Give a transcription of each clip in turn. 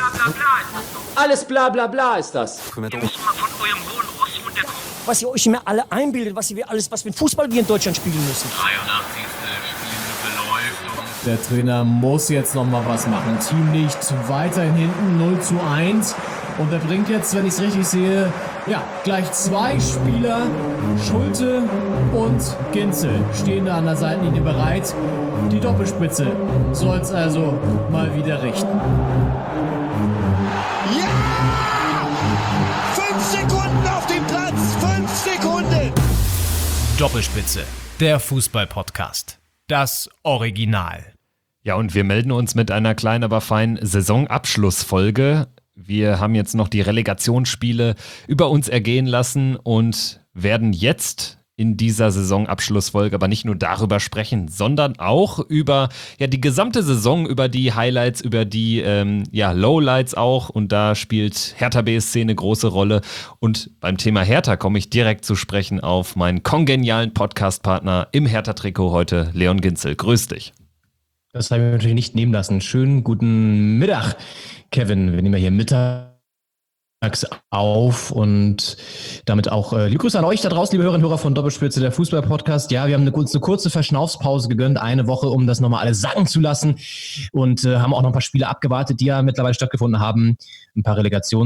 bla bla bla ist das doch. Alles bla bla bla ist das. Ihr müsst mal von eurem hohen Ross runterkommen. Was ihr euch immer alle einbildet, was mit Fußball wir in Deutschland spielen müssen. 83. Spielminute läuft und Der Trainer muss jetzt nochmal was machen. Teamlicht weiterhin hinten 0:1. Und er bringt jetzt, wenn ich es richtig sehe, ja, gleich 2 Spieler. Schulte und Ginzel stehen da an der Seitenlinie bereit. Die Doppelspitze soll es also mal wieder richten. Ja! 5 Sekunden auf dem Platz! 5 Sekunden! Doppelspitze, der Fußball-Podcast. Das Original. Ja, und wir melden uns mit einer kleinen, aber feinen Saisonabschlussfolge. Wir haben jetzt noch die Relegationsspiele über uns ergehen lassen und werden jetzt in dieser Saisonabschlussfolge aber nicht nur darüber sprechen, sondern auch über die gesamte Saison, über die Highlights, über die Lowlights auch. Und da spielt Hertha BSC eine große Rolle. Und beim Thema Hertha komme ich direkt zu sprechen auf meinen kongenialen Podcast-Partner im Hertha-Trikot heute, Leon Ginzel. Grüß dich. Das habe ich natürlich nicht nehmen lassen. Schönen guten Mittag, Kevin. Wir nehmen ja hier mittags auf und damit auch liebe Grüße an euch da draußen, liebe Hörerinnen und Hörer von Doppelspitze, der Fußball-Podcast. Ja, wir haben eine kurze Verschnaufspause gegönnt, eine Woche, um das nochmal alles sacken zu lassen und haben auch noch ein paar Spiele abgewartet, die ja mittlerweile stattgefunden haben. Ein paar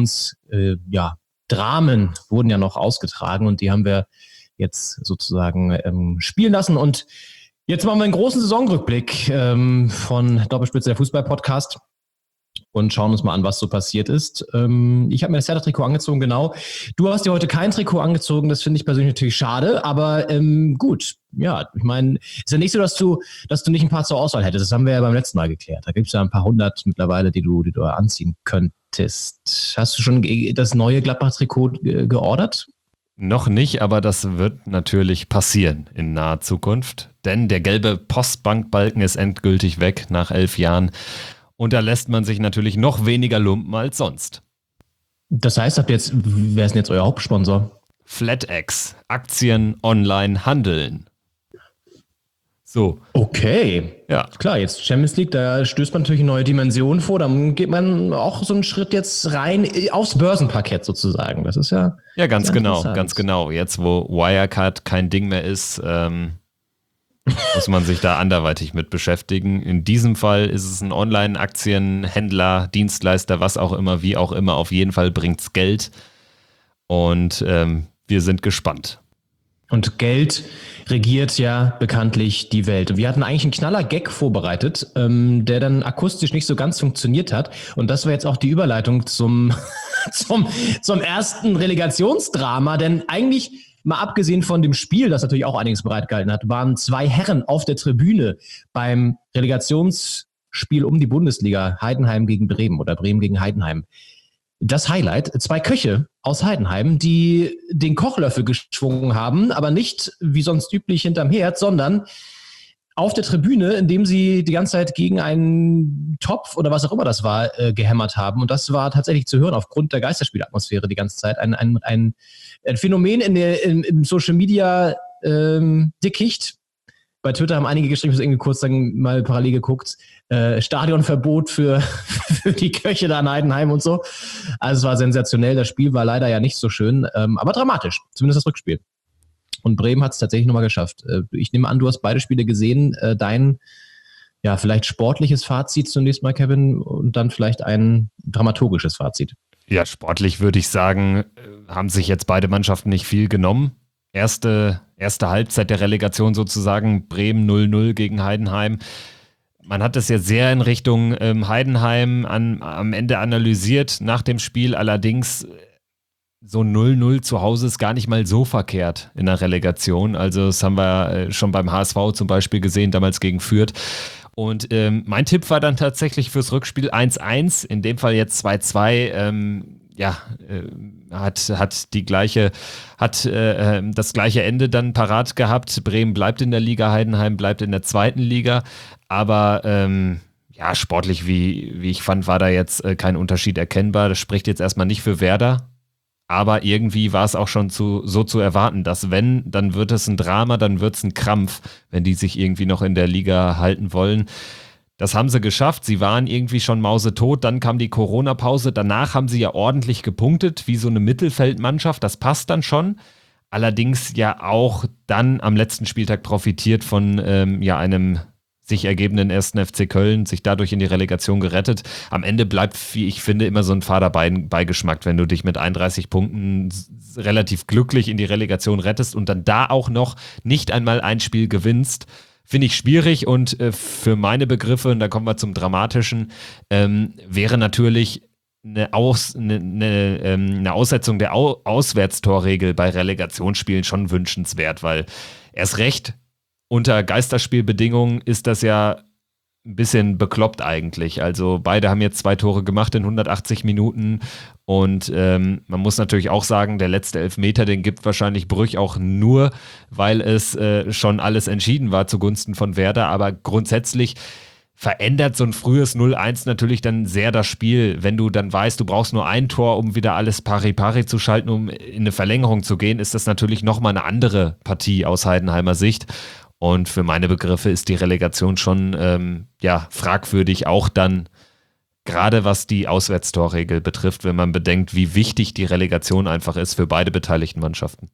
Dramen wurden ja noch ausgetragen und die haben wir jetzt sozusagen spielen lassen und jetzt machen wir einen großen Saisonrückblick von Doppelspitze, der Fußball-Podcast und schauen uns mal an, was so passiert ist. Ich habe mir das Hertha-Trikot angezogen, genau. Du hast dir heute kein Trikot angezogen, das finde ich persönlich natürlich schade, aber gut. Ja, ich meine, ist ja nicht so, dass du nicht ein paar zur Auswahl hättest. Das haben wir ja beim letzten Mal geklärt. Da gibt es ja ein paar hundert mittlerweile, die du anziehen könntest. Hast du schon das neue Gladbach-Trikot geordert? Noch nicht, aber das wird natürlich passieren in naher Zukunft, denn der gelbe Postbankbalken ist endgültig weg nach 11 Jahren und da lässt man sich natürlich noch weniger lumpen als sonst. Das heißt, wer ist denn jetzt euer Hauptsponsor? FlatEx, Aktien online handeln. So. Okay. Ja. Klar, jetzt Champions League, da stößt man natürlich eine neue Dimension vor. Dann geht man auch so einen Schritt jetzt rein aufs Börsenparkett sozusagen. Das ist ja. Ja, ganz genau. Jetzt, wo Wirecard kein Ding mehr ist, muss man sich da anderweitig mit beschäftigen. In diesem Fall ist es ein Online-Aktienhändler, Dienstleister, was auch immer, wie auch immer. Auf jeden Fall bringt's Geld. Und wir sind gespannt. Und Geld regiert ja bekanntlich die Welt. Und wir hatten eigentlich einen Knaller-Gag vorbereitet, der dann akustisch nicht so ganz funktioniert hat. Und das war jetzt auch die Überleitung zum ersten Relegationsdrama. Denn eigentlich, mal abgesehen von dem Spiel, das natürlich auch einiges bereitgehalten hat, waren 2 Herren auf der Tribüne beim Relegationsspiel um die Bundesliga, Heidenheim gegen Bremen oder Bremen gegen Heidenheim. Das Highlight, 2 Köche aus Heidenheim, die den Kochlöffel geschwungen haben, aber nicht wie sonst üblich hinterm Herd, sondern auf der Tribüne, indem sie die ganze Zeit gegen einen Topf oder was auch immer das war, gehämmert haben. Und das war tatsächlich zu hören aufgrund der Geisterspielatmosphäre die ganze Zeit. Ein Phänomen im Social Media Dickicht. Bei Twitter haben einige geschrieben, ich habe irgendwie kurz dann mal parallel geguckt, Stadionverbot für die Köche da in Heidenheim und so. Also es war sensationell, das Spiel war leider ja nicht so schön, aber dramatisch, zumindest das Rückspiel. Und Bremen hat es tatsächlich nochmal geschafft. Ich nehme an, du hast beide Spiele gesehen. Dein vielleicht sportliches Fazit zunächst mal, Kevin, und dann vielleicht ein dramaturgisches Fazit. Ja, sportlich würde ich sagen, haben sich jetzt beide Mannschaften nicht viel genommen. Erste Halbzeit der Relegation sozusagen, Bremen 0-0 gegen Heidenheim. Man hat das jetzt sehr in Richtung Heidenheim am Ende analysiert nach dem Spiel. Allerdings so 0-0 zu Hause ist gar nicht mal so verkehrt in der Relegation. Also das haben wir schon beim HSV zum Beispiel gesehen, damals gegen Fürth. Und mein Tipp war dann tatsächlich fürs Rückspiel 1-1, in dem Fall jetzt 2-2. Hat das gleiche Ende dann parat gehabt. Bremen bleibt in der Liga, Heidenheim bleibt in der 2. Liga. Aber sportlich, wie ich fand, war da jetzt kein Unterschied erkennbar. Das spricht jetzt erstmal nicht für Werder. Aber irgendwie war es auch schon so zu erwarten, dass dann wird es ein Drama, dann wird es ein Krampf, wenn die sich irgendwie noch in der Liga halten wollen. Das haben sie geschafft. Sie waren irgendwie schon mausetot. Dann kam die Corona-Pause. Danach haben sie ja ordentlich gepunktet, wie so eine Mittelfeldmannschaft. Das passt dann schon. Allerdings ja auch dann am letzten Spieltag profitiert von einem sich ergebenden 1. FC Köln, sich dadurch in die Relegation gerettet. Am Ende bleibt, wie ich finde, immer so ein fader Beigeschmack, wenn du dich mit 31 Punkten relativ glücklich in die Relegation rettest und dann da auch noch nicht einmal ein Spiel gewinnst. Finde ich schwierig und für meine Begriffe, und da kommen wir zum Dramatischen, wäre natürlich eine Aussetzung der Auswärtstorregel bei Relegationsspielen schon wünschenswert, weil erst recht unter Geisterspielbedingungen ist das ja ein bisschen bekloppt eigentlich. Also beide haben jetzt 2 Tore gemacht in 180 Minuten und man muss natürlich auch sagen, der letzte Elfmeter, den gibt wahrscheinlich Brüch auch nur, weil es schon alles entschieden war zugunsten von Werder, aber grundsätzlich verändert so ein frühes 0-1 natürlich dann sehr das Spiel, wenn du dann weißt, du brauchst nur ein Tor, um wieder alles pari-pari zu schalten, um in eine Verlängerung zu gehen, ist das natürlich nochmal eine andere Partie aus Heidenheimer Sicht. Und für meine Begriffe ist die Relegation schon fragwürdig, auch dann gerade was die Auswärtstorregel betrifft, wenn man bedenkt, wie wichtig die Relegation einfach ist für beide beteiligten Mannschaften.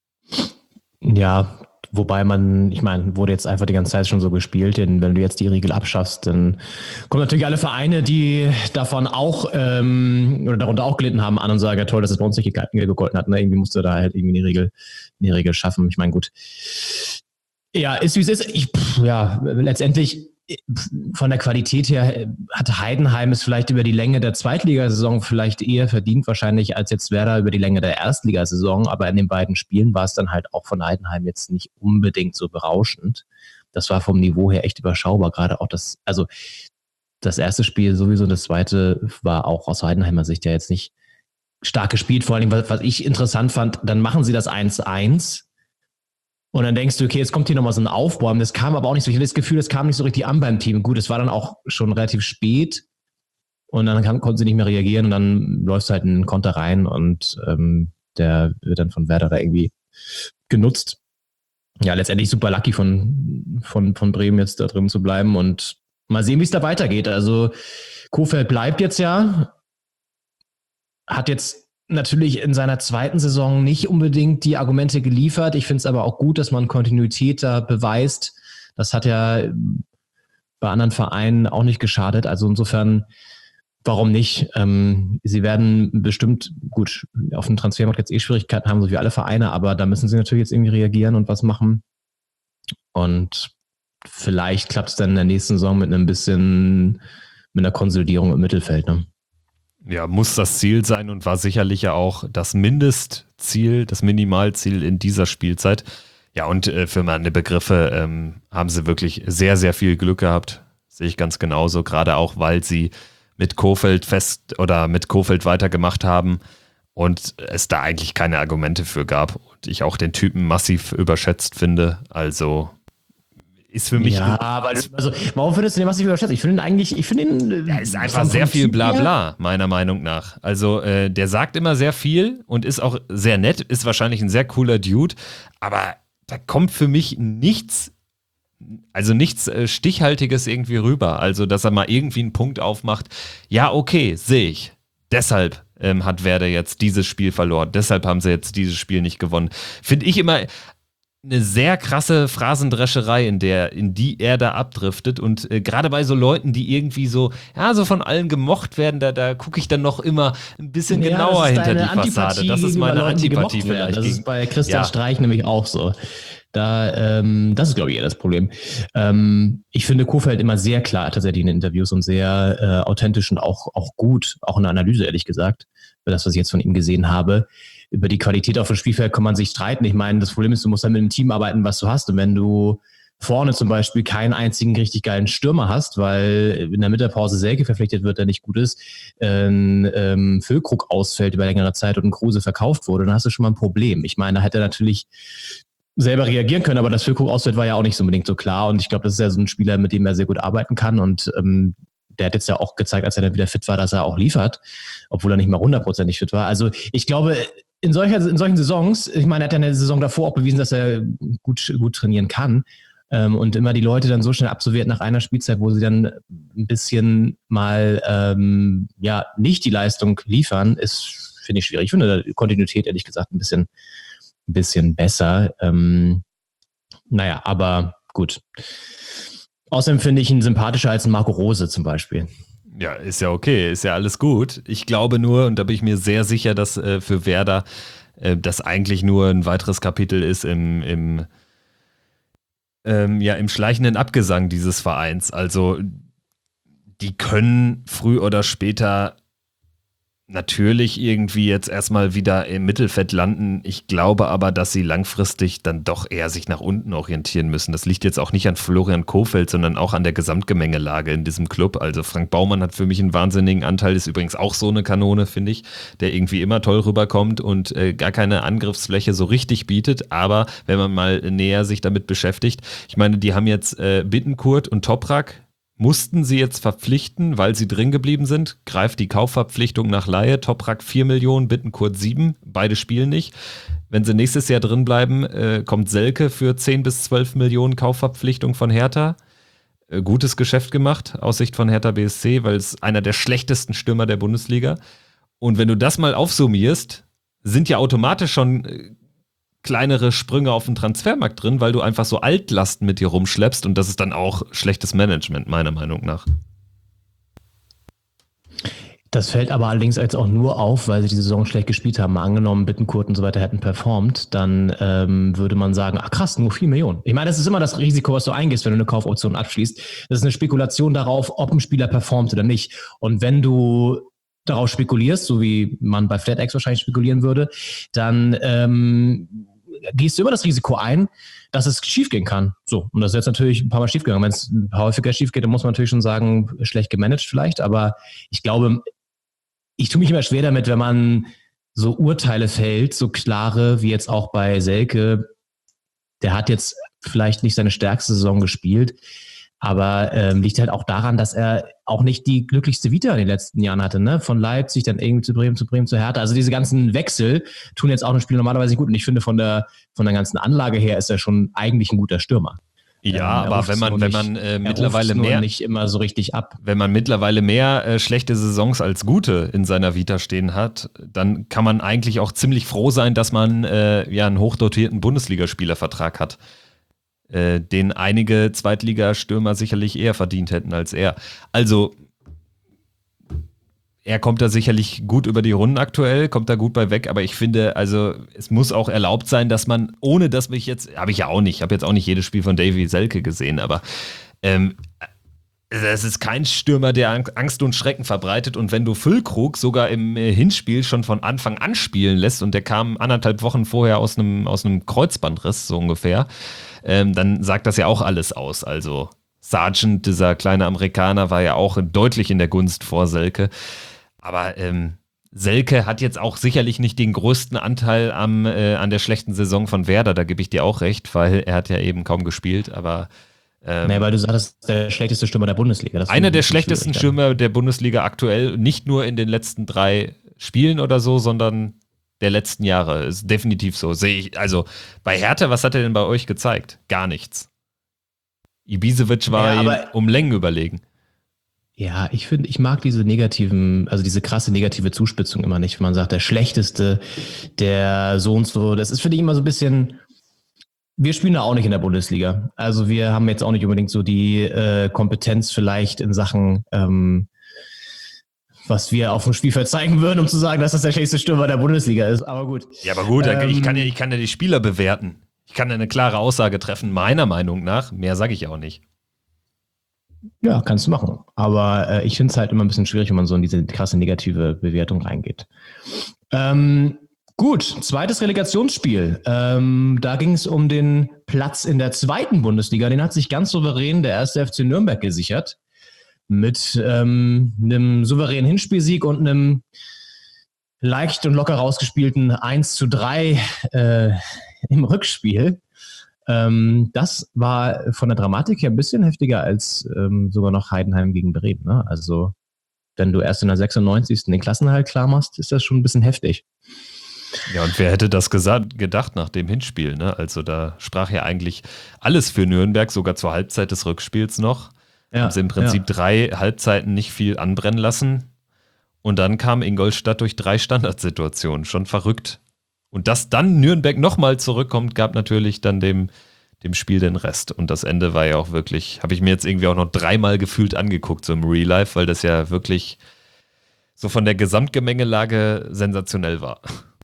Ja, wobei wurde jetzt einfach die ganze Zeit schon so gespielt, denn wenn du jetzt die Regel abschaffst, dann kommen natürlich alle Vereine, die davon auch oder darunter auch gelitten haben, an und sagen, ja toll, dass es bei uns nicht gegolten hat. Ne? Irgendwie musst du da halt irgendwie eine Regel schaffen. Ich meine, gut. Ja, ist wie es ist. Letztendlich von der Qualität her hat Heidenheim es vielleicht über die Länge der Zweitligasaison vielleicht eher verdient wahrscheinlich als jetzt Werder über die Länge der Erstligasaison, aber in den beiden Spielen war es dann halt auch von Heidenheim jetzt nicht unbedingt so berauschend. Das war vom Niveau her echt überschaubar, gerade auch das erste Spiel sowieso, das zweite war auch aus Heidenheimer Sicht ja jetzt nicht stark gespielt, vor allem was ich interessant fand, dann machen sie das 1-1 und dann denkst du, okay, jetzt kommt hier nochmal so ein Aufbäumen. Das kam aber auch nicht so. Ich hatte das Gefühl, das kam nicht so richtig an beim Team. Gut, es war dann auch schon relativ spät und dann konnten sie nicht mehr reagieren und dann läufst du halt in den Konter rein und der wird dann von Werder da irgendwie genutzt. Ja, letztendlich super lucky von Bremen jetzt da drin zu bleiben und mal sehen, wie es da weitergeht. Also Kohfeldt bleibt jetzt ja, hat jetzt natürlich in seiner zweiten Saison nicht unbedingt die Argumente geliefert. Ich finde es aber auch gut, dass man Kontinuität da beweist. Das hat ja bei anderen Vereinen auch nicht geschadet. Also insofern, warum nicht? Sie werden bestimmt, gut, auf dem Transfermarkt jetzt Schwierigkeiten haben, so wie alle Vereine, aber da müssen sie natürlich jetzt irgendwie reagieren und was machen. Und vielleicht klappt es dann in der nächsten Saison mit einer Konsolidierung im Mittelfeld, ne? Ja, muss das Ziel sein und war sicherlich ja auch das Mindestziel, das Minimalziel in dieser Spielzeit. Ja, und für meine Begriffe haben sie wirklich sehr, sehr viel Glück gehabt. Sehe ich ganz genauso, gerade auch, weil sie mit Kohfeldt weitergemacht haben und es da eigentlich keine Argumente für gab und ich auch den Typen massiv überschätzt finde. Also ist für mich... Ja, aber warum findest du den massiv überschätzt? Ich finde ihn... Er ist einfach sehr viel Blabla, meiner Meinung nach. Also der sagt immer sehr viel und ist auch sehr nett, ist wahrscheinlich ein sehr cooler Dude, aber da kommt für mich nichts Stichhaltiges irgendwie rüber. Also, dass er mal irgendwie einen Punkt aufmacht. Ja, okay, sehe ich. Deshalb hat Werder jetzt dieses Spiel verloren. Deshalb haben sie jetzt dieses Spiel nicht gewonnen. Finde ich immer eine sehr krasse Phrasendrescherei, in die er da abdriftet. Und gerade bei so Leuten, die irgendwie so von allen gemocht werden, da gucke ich dann noch immer ein bisschen genauer hinter die Fassade. Das ist meine Antipathie vielleicht. Das ist bei Christian Streich nämlich auch so. Das ist, glaube ich, eher das Problem. Ich finde Kohfeldt immer sehr klar tatsächlich in Interviews und sehr authentisch und auch gut, auch in der Analyse, ehrlich gesagt, für das, was ich jetzt von ihm gesehen habe. Über die Qualität auf dem Spielfeld kann man sich streiten. Ich meine, das Problem ist, du musst dann mit einem Team arbeiten, was du hast. Und wenn du vorne zum Beispiel keinen einzigen richtig geilen Stürmer hast, weil in der Mittagspause Selke verpflichtet wird, der nicht gut ist, Füllkrug ausfällt über längere Zeit und ein Kruse verkauft wurde, dann hast du schon mal ein Problem. Ich meine, da hätte er natürlich selber reagieren können, aber das Füllkrug ausfällt war ja auch nicht so unbedingt so klar. Und ich glaube, das ist ja so ein Spieler, mit dem er sehr gut arbeiten kann. Und der hat jetzt ja auch gezeigt, als er dann wieder fit war, dass er auch liefert, obwohl er nicht mal 100% fit war. Also ich glaube, in solchen Saisons, ich meine, er hat ja in der Saison davor auch bewiesen, dass er gut trainieren kann. Und immer die Leute dann so schnell absolviert nach einer Spielzeit, wo sie dann ein bisschen mal nicht die Leistung liefern, ist, finde ich, schwierig. Ich finde die Kontinuität, ehrlich gesagt, ein bisschen besser. Aber gut. Außerdem finde ich ihn sympathischer als ein Marco Rose zum Beispiel. Ja, ist ja okay, ist ja alles gut. Ich glaube nur, und da bin ich mir sehr sicher, dass für Werder das eigentlich nur ein weiteres Kapitel ist im schleichenden Abgesang dieses Vereins. Also die können früh oder später natürlich irgendwie jetzt erstmal wieder im Mittelfeld landen. Ich glaube aber, dass sie langfristig dann doch eher sich nach unten orientieren müssen. Das liegt jetzt auch nicht an Florian Kohfeldt, sondern auch an der Gesamtgemengelage in diesem Club. Also Frank Baumann hat für mich einen wahnsinnigen Anteil, ist übrigens auch so eine Kanone, finde ich, der irgendwie immer toll rüberkommt und gar keine Angriffsfläche so richtig bietet. Aber wenn man mal näher sich damit beschäftigt, ich meine, die haben jetzt Bittencourt und Toprak, mussten sie jetzt verpflichten, weil sie drin geblieben sind. Greift die Kaufverpflichtung nach Laie. Toprak 4 Millionen, Bittencourt 7. Beide spielen nicht. Wenn sie nächstes Jahr drin bleiben, kommt Selke für 10 bis 12 Millionen Kaufverpflichtung von Hertha. Gutes Geschäft gemacht aus Sicht von Hertha BSC, weil es einer der schlechtesten Stürmer der Bundesliga. Und wenn du das mal aufsummierst, sind ja automatisch schon kleinere Sprünge auf dem Transfermarkt drin, weil du einfach so Altlasten mit dir rumschleppst und das ist dann auch schlechtes Management, meiner Meinung nach. Das fällt aber allerdings jetzt auch nur auf, weil sie die Saison schlecht gespielt haben. Mal angenommen, Bittencourt und so weiter hätten performt, dann würde man sagen, ach krass, nur 4 Millionen. Ich meine, das ist immer das Risiko, was du eingehst, wenn du eine Kaufoption abschließt. Das ist eine Spekulation darauf, ob ein Spieler performt oder nicht. Und wenn du darauf spekulierst, so wie man bei FlatX wahrscheinlich spekulieren würde, dann gehst du immer das Risiko ein, dass es schiefgehen kann. So, und das ist jetzt natürlich ein paar Mal schiefgegangen. Wenn es häufiger schief geht, dann muss man natürlich schon sagen, schlecht gemanagt vielleicht, aber ich glaube, ich tue mich immer schwer damit, wenn man so Urteile fällt, so klare, wie jetzt auch bei Selke. Der hat jetzt vielleicht nicht seine stärkste Saison gespielt, aber liegt halt auch daran, dass er auch nicht die glücklichste Vita in den letzten Jahren hatte, ne? Von Leipzig dann irgendwie zu Bremen, zu Hertha. Also diese ganzen Wechsel tun jetzt auch ein Spiel normalerweise nicht gut. Und ich finde, von der ganzen Anlage her ist er schon eigentlich ein guter Stürmer. Ja, aber wenn man mittlerweile mehr nicht immer so richtig ab. Wenn man mittlerweile mehr schlechte Saisons als gute in seiner Vita stehen hat, dann kann man eigentlich auch ziemlich froh sein, dass man einen hochdotierten Bundesligaspielervertrag hat, den einige Zweitligastürmer sicherlich eher verdient hätten als er. Also er kommt da sicherlich gut über die Runden aktuell, kommt da gut bei weg, aber ich finde, also es muss auch erlaubt sein, dass man, ohne dass mich jetzt, habe ich jetzt auch nicht jedes Spiel von Davy Selke gesehen, aber es ist kein Stürmer, der Angst und Schrecken verbreitet, und wenn du Füllkrug sogar im Hinspiel schon von Anfang an spielen lässt und der kam 1,5 Wochen vorher aus einem Kreuzbandriss, so ungefähr, dann sagt das ja auch alles aus. Also Sargent, dieser kleine Amerikaner, war ja auch deutlich in der Gunst vor Selke. Aber Selke hat jetzt auch sicherlich nicht den größten Anteil an der schlechten Saison von Werder, da gebe ich dir auch recht, weil er hat ja eben kaum gespielt, aber weil du sagst, der schlechteste Stürmer der Bundesliga. Einer der schlechtesten Stürmer der Bundesliga aktuell, nicht nur in den letzten 3 Spielen oder so, sondern der letzten Jahre. Ist definitiv so. Sehe ich. Also bei Hertha, was hat er denn bei euch gezeigt? Gar nichts. Ibisevic war ihm um Längen überlegen. Ja, ich mag diese krasse negative Zuspitzung immer nicht, wenn man sagt, der Schlechteste, der so und so. Das ist, finde ich, immer so ein bisschen. Wir spielen da auch nicht in der Bundesliga. Also wir haben jetzt auch nicht unbedingt so die Kompetenz vielleicht in Sachen, was wir auf dem Spielfeld zeigen würden, um zu sagen, dass das der schlechteste Stürmer der Bundesliga ist. Aber gut. Ja, aber gut, ich kann ja die Spieler bewerten. Ich kann ja eine klare Aussage treffen, meiner Meinung nach. Mehr sage ich auch nicht. Ja, kannst du machen. Aber ich finde es halt immer ein bisschen schwierig, wenn man so in diese krasse negative Bewertung reingeht. Gut, zweites Relegationsspiel. Da ging es um den Platz in der 2. Bundesliga. Den hat sich ganz souverän der 1. FC Nürnberg gesichert. Mit einem souveränen Hinspielsieg und einem leicht und locker rausgespielten 1:3 im Rückspiel. Das war von der Dramatik her ein bisschen heftiger als sogar noch Heidenheim gegen Bremen. Ne? Also wenn du erst in der 96. den Klassenerhalt klar machst, ist das schon ein bisschen heftig. Ja, und wer hätte das gedacht nach dem Hinspiel, ne? Also da sprach ja eigentlich alles für Nürnberg, sogar zur Halbzeit des Rückspiels noch. Haben sie im Prinzip 3 Halbzeiten nicht viel anbrennen lassen. Und dann kam Ingolstadt durch 3 Standardsituationen. Schon verrückt. Und dass dann Nürnberg nochmal zurückkommt, gab natürlich dann dem Spiel den Rest. Und das Ende war ja auch wirklich, habe ich mir jetzt irgendwie auch noch 3-mal gefühlt angeguckt, so im Real Life, weil das ja wirklich so von der Gesamtgemengelage sensationell war.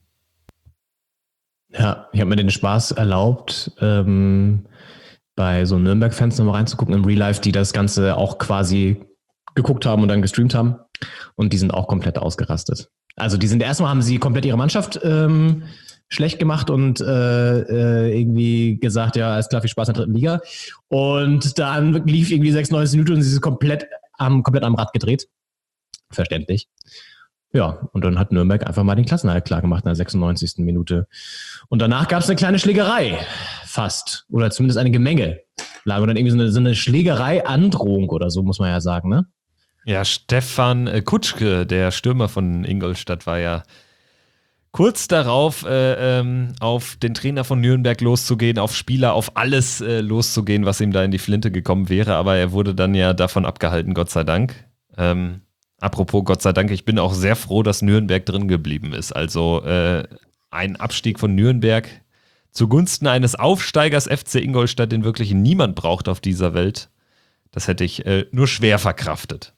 Ja, ich habe mir den Spaß erlaubt, bei so Nürnberg-Fans nochmal reinzugucken im Real Life, die das Ganze auch quasi geguckt haben und dann gestreamt haben. Und die sind auch komplett ausgerastet. Also haben sie komplett ihre Mannschaft schlecht gemacht und irgendwie gesagt, ja, alles klar, viel Spaß in der 3. Liga. Und dann lief irgendwie 96 Minuten und sie sind komplett am Rad gedreht. Verständlich. Ja, und dann hat Nürnberg einfach mal den Klassenerhalt klar gemacht in der 96. Minute. Und danach gab es eine kleine Schlägerei, fast. Oder zumindest eine Gemengelage. Und dann irgendwie so eine Schlägerei-Androhung oder so, muss man ja sagen, ne? Ja, Stefan Kutschke, der Stürmer von Ingolstadt, war ja kurz darauf, auf den Trainer von Nürnberg loszugehen, auf Spieler, auf alles loszugehen, was ihm da in die Flinte gekommen wäre. Aber er wurde dann ja davon abgehalten, Gott sei Dank. Apropos Gott sei Dank, ich bin auch sehr froh, dass Nürnberg drin geblieben ist. Also ein Abstieg von Nürnberg zugunsten eines Aufsteigers FC Ingolstadt, den wirklich niemand braucht auf dieser Welt, das hätte ich nur schwer verkraftet.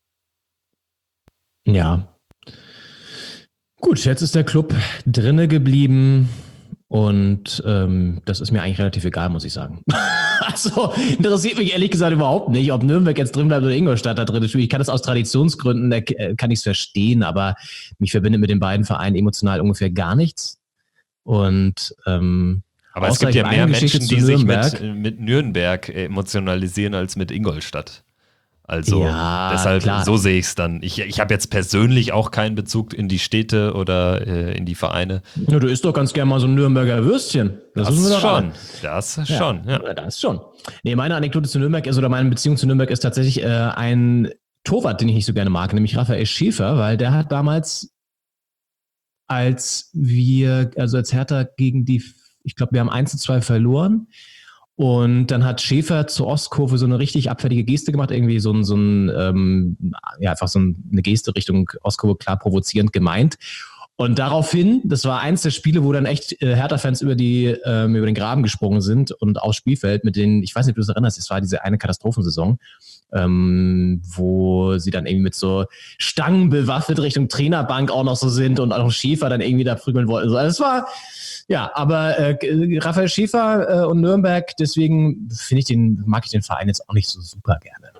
Ja. Gut, jetzt ist der Club drinne geblieben und das ist mir eigentlich relativ egal, muss ich sagen. Also interessiert mich ehrlich gesagt überhaupt nicht, ob Nürnberg jetzt drin bleibt oder Ingolstadt da drin ist. Ich kann das aus Traditionsgründen, kann ich es verstehen, aber mich verbindet mit den beiden Vereinen emotional ungefähr gar nichts. Und aber es gibt ja mehr Menschen, die sich mit Nürnberg emotionalisieren als mit Ingolstadt. Also ja, deshalb, klar. So sehe ich es dann. Ich habe jetzt persönlich auch keinen Bezug in die Städte oder in die Vereine. Ja, du isst doch ganz gerne mal so ein Nürnberger Würstchen. Das schon. Das schon. Nee, meine Anekdote zu Nürnberg ist, oder meine Beziehung zu Nürnberg ist tatsächlich ein Torwart, den ich nicht so gerne mag, nämlich Raphael Schäfer, weil der hat damals, als Hertha gegen ich glaube, wir haben 1-2 verloren. Und dann hat Schäfer zur Ostkurve so eine richtig abfällige Geste gemacht, irgendwie einfach so eine Geste Richtung Ostkurve, klar provozierend gemeint. Und daraufhin, das war eins der Spiele, wo dann echt Hertha-Fans über den Graben gesprungen sind und aufs Spielfeld mit denen, ich weiß nicht, ob du das erinnerst, es war diese eine Katastrophensaison, wo sie dann irgendwie mit so Stangen bewaffnet Richtung Trainerbank auch noch so sind und auch Schäfer dann irgendwie da prügeln wollten. Also es war, ja, aber Raphael Schäfer und Nürnberg, deswegen mag ich den Verein jetzt auch nicht so super gerne.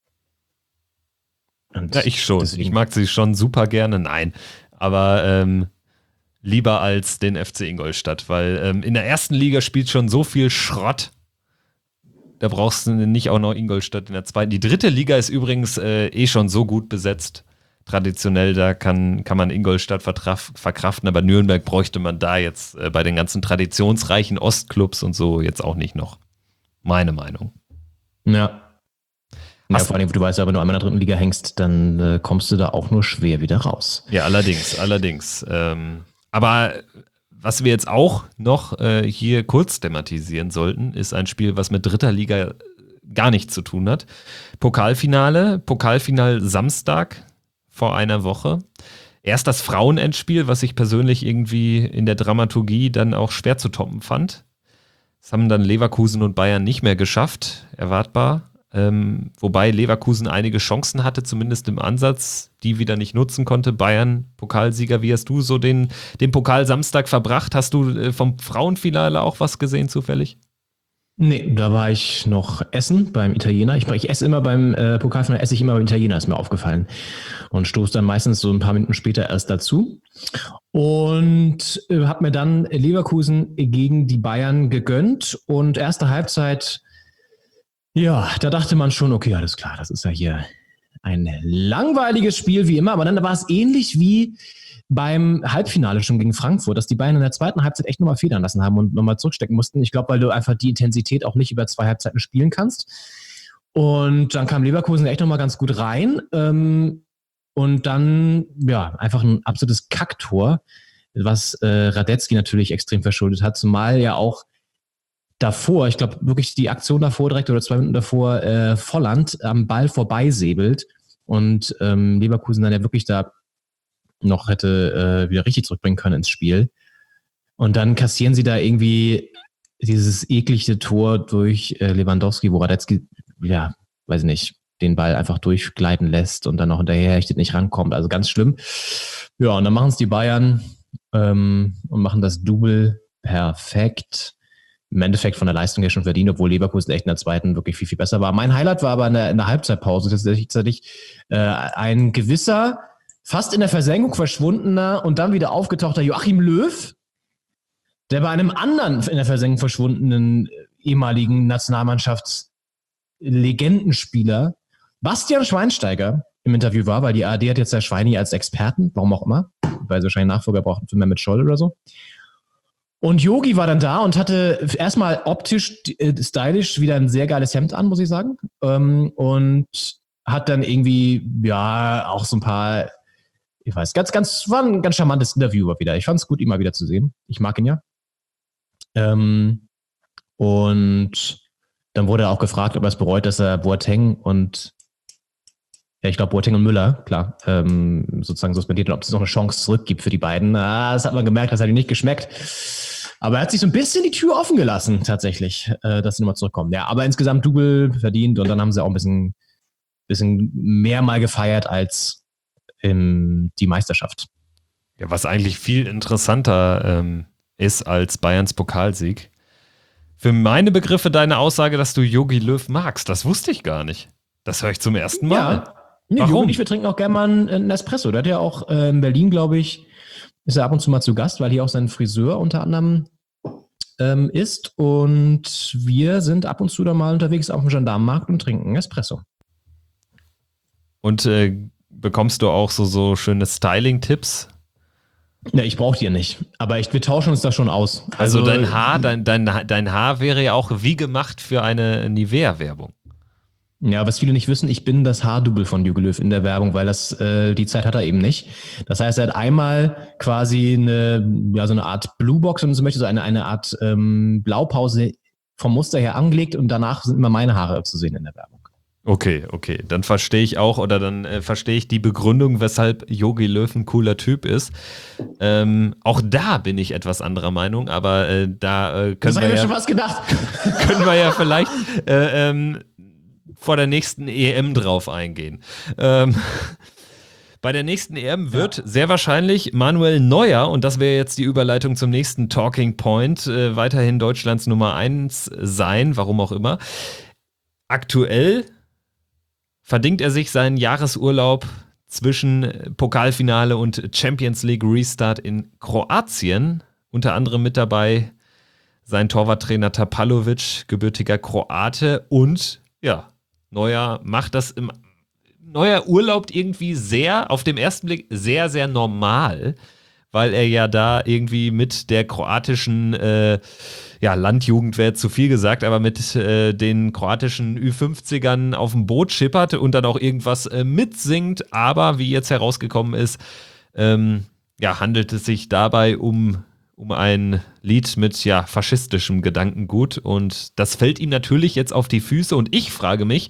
Und ja, ich schon. Ich mag sie schon super gerne. Nein, aber lieber als den FC Ingolstadt, weil in der 1. Liga spielt schon so viel Schrott. Da brauchst du nicht auch noch Ingolstadt in der 2. Die 3. Liga ist übrigens schon so gut besetzt. Traditionell, da kann man Ingolstadt verkraften, aber Nürnberg bräuchte man da jetzt bei den ganzen traditionsreichen Ostclubs und so jetzt auch nicht noch. Meine Meinung. Ja. Ja, vor allem, du weißt ja, wenn du einmal in der 3. Liga hängst, dann kommst du da auch nur schwer wieder raus. Ja, allerdings. Aber was wir jetzt auch noch hier kurz thematisieren sollten, ist ein Spiel, was mit 3. Liga gar nichts zu tun hat. Pokalfinal Samstag vor einer Woche. Erst das Frauenendspiel, was ich persönlich irgendwie in der Dramaturgie dann auch schwer zu toppen fand. Das haben dann Leverkusen und Bayern nicht mehr geschafft, erwartbar. Wobei Leverkusen einige Chancen hatte, zumindest im Ansatz, die wieder nicht nutzen konnte. Bayern, Pokalsieger, wie hast du so den Pokalsamstag verbracht? Hast du vom Frauenfinale auch was gesehen zufällig? Nee, da war ich noch essen beim Italiener. Ich esse immer beim Pokalfinale, esse ich immer beim Italiener, ist mir aufgefallen. Und stoße dann meistens so ein paar Minuten später erst dazu. Und habe mir dann Leverkusen gegen die Bayern gegönnt. Und erste Halbzeit, ja, da dachte man schon, okay, alles klar, das ist ja hier ein langweiliges Spiel wie immer. Aber dann war es ähnlich wie beim Halbfinale schon gegen Frankfurt, dass die Bayern in der 2. Halbzeit echt nochmal federn lassen haben und nochmal zurückstecken mussten. Ich glaube, weil du einfach die Intensität auch nicht über 2 Halbzeiten spielen kannst. Und dann kam Leverkusen echt nochmal ganz gut rein. Und dann, ja, einfach ein absolutes Kacktor was Radetzky natürlich extrem verschuldet hat, zumal ja auch davor, ich glaube wirklich die Aktion davor direkt oder 2 Minuten davor, Volland am Ball vorbeisäbelt und Leverkusen dann ja wirklich da noch hätte wieder richtig zurückbringen können ins Spiel. Und dann kassieren sie da irgendwie dieses eklige Tor durch Lewandowski, wo Radetzky, ja, weiß ich nicht, den Ball einfach durchgleiten lässt und dann noch hinterher hechtet, nicht rankommt. Also ganz schlimm. Ja, und dann machen es die Bayern und machen das Double perfekt. Im Endeffekt von der Leistung her schon verdient, obwohl Leverkusen echt in der zweiten wirklich viel, viel besser war. Mein Highlight war aber in der Halbzeitpause tatsächlich ein gewisser, fast in der Versenkung verschwundener und dann wieder aufgetauchter Joachim Löw, der bei einem anderen in der Versenkung verschwundenen ehemaligen Nationalmannschaftslegendenspieler Bastian Schweinsteiger im Interview war, weil die ARD hat jetzt der Schweini als Experten, warum auch immer, weil sie wahrscheinlich Nachfolger brauchten für Mehmet Scholl oder so. Und Yogi war dann da und hatte erstmal optisch, stylisch wieder ein sehr geiles Hemd an, muss ich sagen. Und hat dann irgendwie, ja, auch so ein paar, ich weiß, war ein ganz charmantes Interview mal wieder. Ich fand es gut, ihn mal wieder zu sehen. Ich mag ihn ja. Und dann wurde er auch gefragt, ob er es bereut, dass er Boateng und ich glaube Boateng und Müller, klar, sozusagen suspendiert und ob es noch eine Chance zurückgibt für die beiden. Das hat man gemerkt, das hat ihm nicht geschmeckt. Aber er hat sich so ein bisschen die Tür offen gelassen, tatsächlich, dass sie nochmal zurückkommen. Ja, aber insgesamt Double verdient und dann haben sie auch ein bisschen mehr mal gefeiert als die Meisterschaft. Ja, was eigentlich viel interessanter ist als Bayerns Pokalsieg. Für meine Begriffe deine Aussage, dass du Jogi Löw magst, das wusste ich gar nicht. Das höre ich zum ersten Mal. Ja. Nee, warum? Jogi und ich, wir trinken auch gerne mal einen Espresso. Der hat ja auch in Berlin, glaube ich, ist er ab und zu mal zu Gast, weil hier auch sein Friseur unter anderem ist. Und wir sind ab und zu da mal unterwegs auf dem Gendarmenmarkt und trinken Espresso. Und bekommst du auch so schöne Styling-Tipps? Ja, ich brauche die ja nicht. Aber wir tauschen uns da schon aus. Also dein Haar wäre ja auch wie gemacht für eine Nivea-Werbung. Ja, was viele nicht wissen, ich bin das Haardouble von Jogi Löw in der Werbung, weil die Zeit hat er eben nicht. Das heißt, er hat einmal quasi so eine Art Bluebox, wenn man so möchte, so eine Art Blaupause vom Muster her angelegt und danach sind immer meine Haare zu sehen in der Werbung. Okay. Dann verstehe ich auch verstehe ich die Begründung, weshalb Jogi Löw ein cooler Typ ist. Auch da bin ich etwas anderer Meinung, aber da können wir ja schon was gedacht. Können wir ja vielleicht vor der nächsten EM drauf eingehen. Bei der nächsten EM wird sehr wahrscheinlich Manuel Neuer, und das wäre jetzt die Überleitung zum nächsten Talking Point, weiterhin Deutschlands Nummer 1 sein, warum auch immer. Aktuell verdingt er sich seinen Jahresurlaub zwischen Pokalfinale und Champions League Restart in Kroatien. Unter anderem mit dabei sein Torwarttrainer Tapalovic, gebürtiger Kroate, und ja, Neuer macht das Neuer urlaubt irgendwie auf dem ersten Blick sehr, sehr normal, weil er ja da irgendwie mit der kroatischen Landjugend wäre zu viel gesagt, aber mit den kroatischen Ü50ern auf dem Boot schippert und dann auch irgendwas mitsingt. Aber wie jetzt herausgekommen ist, handelt es sich dabei um ein Lied mit faschistischem Gedankengut, und das fällt ihm natürlich jetzt auf die Füße, und ich frage mich,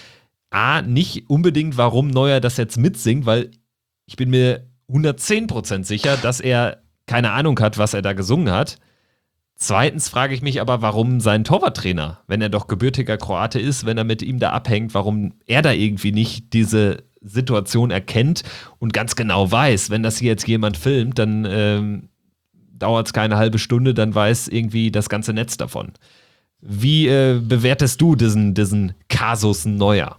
nicht unbedingt, warum Neuer das jetzt mitsingt, weil ich bin mir 110% sicher, dass er keine Ahnung hat, was er da gesungen hat. Zweitens frage ich mich aber, warum sein Torwarttrainer, wenn er doch gebürtiger Kroate ist, wenn er mit ihm da abhängt, warum er da irgendwie nicht diese Situation erkennt und ganz genau weiß, wenn das hier jetzt jemand filmt, dann dauert es keine halbe Stunde, dann weiß irgendwie das ganze Netz davon. Wie bewertest du diesen Kasus Neuer?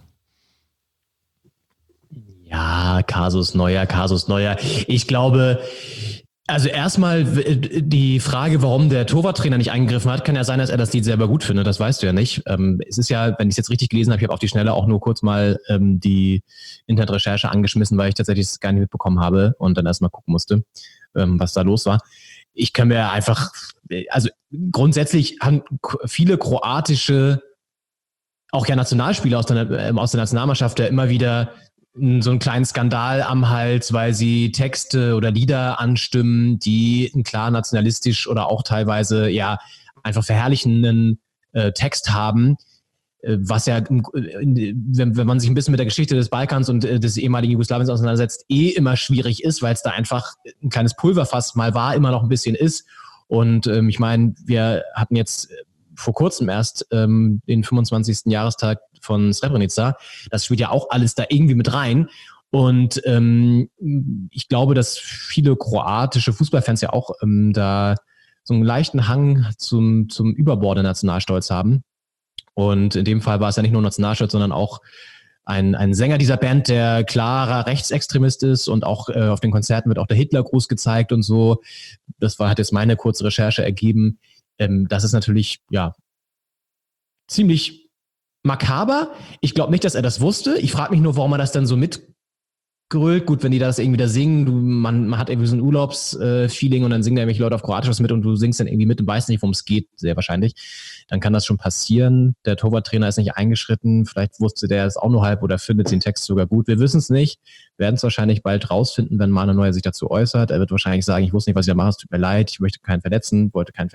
Ja, Kasus Neuer. Ich glaube, also erstmal die Frage, warum der Torwarttrainer nicht eingegriffen hat, kann ja sein, dass er das Lied selber gut findet, das weißt du ja nicht. Es ist ja, wenn ich es jetzt richtig gelesen habe, ich habe auf die Schnelle auch nur kurz mal die Internetrecherche angeschmissen, weil ich tatsächlich es gar nicht mitbekommen habe und dann erstmal gucken musste, was da los war. Ich kann mir einfach, also grundsätzlich haben viele kroatische, auch ja Nationalspieler aus der Nationalmannschaft ja immer wieder so einen kleinen Skandal am Hals, weil sie Texte oder Lieder anstimmen, die einen klar nationalistisch oder auch teilweise ja einfach verherrlichenden Text haben, was ja, wenn man sich ein bisschen mit der Geschichte des Balkans und des ehemaligen Jugoslawiens auseinandersetzt, immer schwierig ist, weil es da einfach ein kleines Pulverfass mal war, immer noch ein bisschen ist. Und ich meine, wir hatten jetzt vor kurzem erst den 25. Jahrestag von Srebrenica. Das spielt ja auch alles da irgendwie mit rein. Und ich glaube, dass viele kroatische Fußballfans ja auch da so einen leichten Hang zum Überbord der Nationalstolz haben. Und in dem Fall war es ja nicht nur Nationalstolz, sondern auch ein Sänger dieser Band, der klarer Rechtsextremist ist, und auch auf den Konzerten wird auch der Hitlergruß gezeigt und so. Hat jetzt meine kurze Recherche ergeben. Das ist natürlich, ja, ziemlich makaber. Ich glaube nicht, dass er das wusste. Ich frage mich nur, warum er das dann so mitgrölt. Gut, wenn die das irgendwie da singen, man hat irgendwie so ein Urlaubsfeeling und dann singen da irgendwelche Leute auf Kroatisch was mit und du singst dann irgendwie mit und weißt nicht, worum es geht, sehr wahrscheinlich. Dann kann das schon passieren. Der Torwarttrainer ist nicht eingeschritten. Vielleicht wusste der es auch nur halb oder findet den Text sogar gut. Wir wissen es nicht. Werden es wahrscheinlich bald rausfinden, wenn Manuel Neuer sich dazu äußert. Er wird wahrscheinlich sagen, ich wusste nicht, was ich da mache, es tut mir leid, ich wollte keinen verletzen,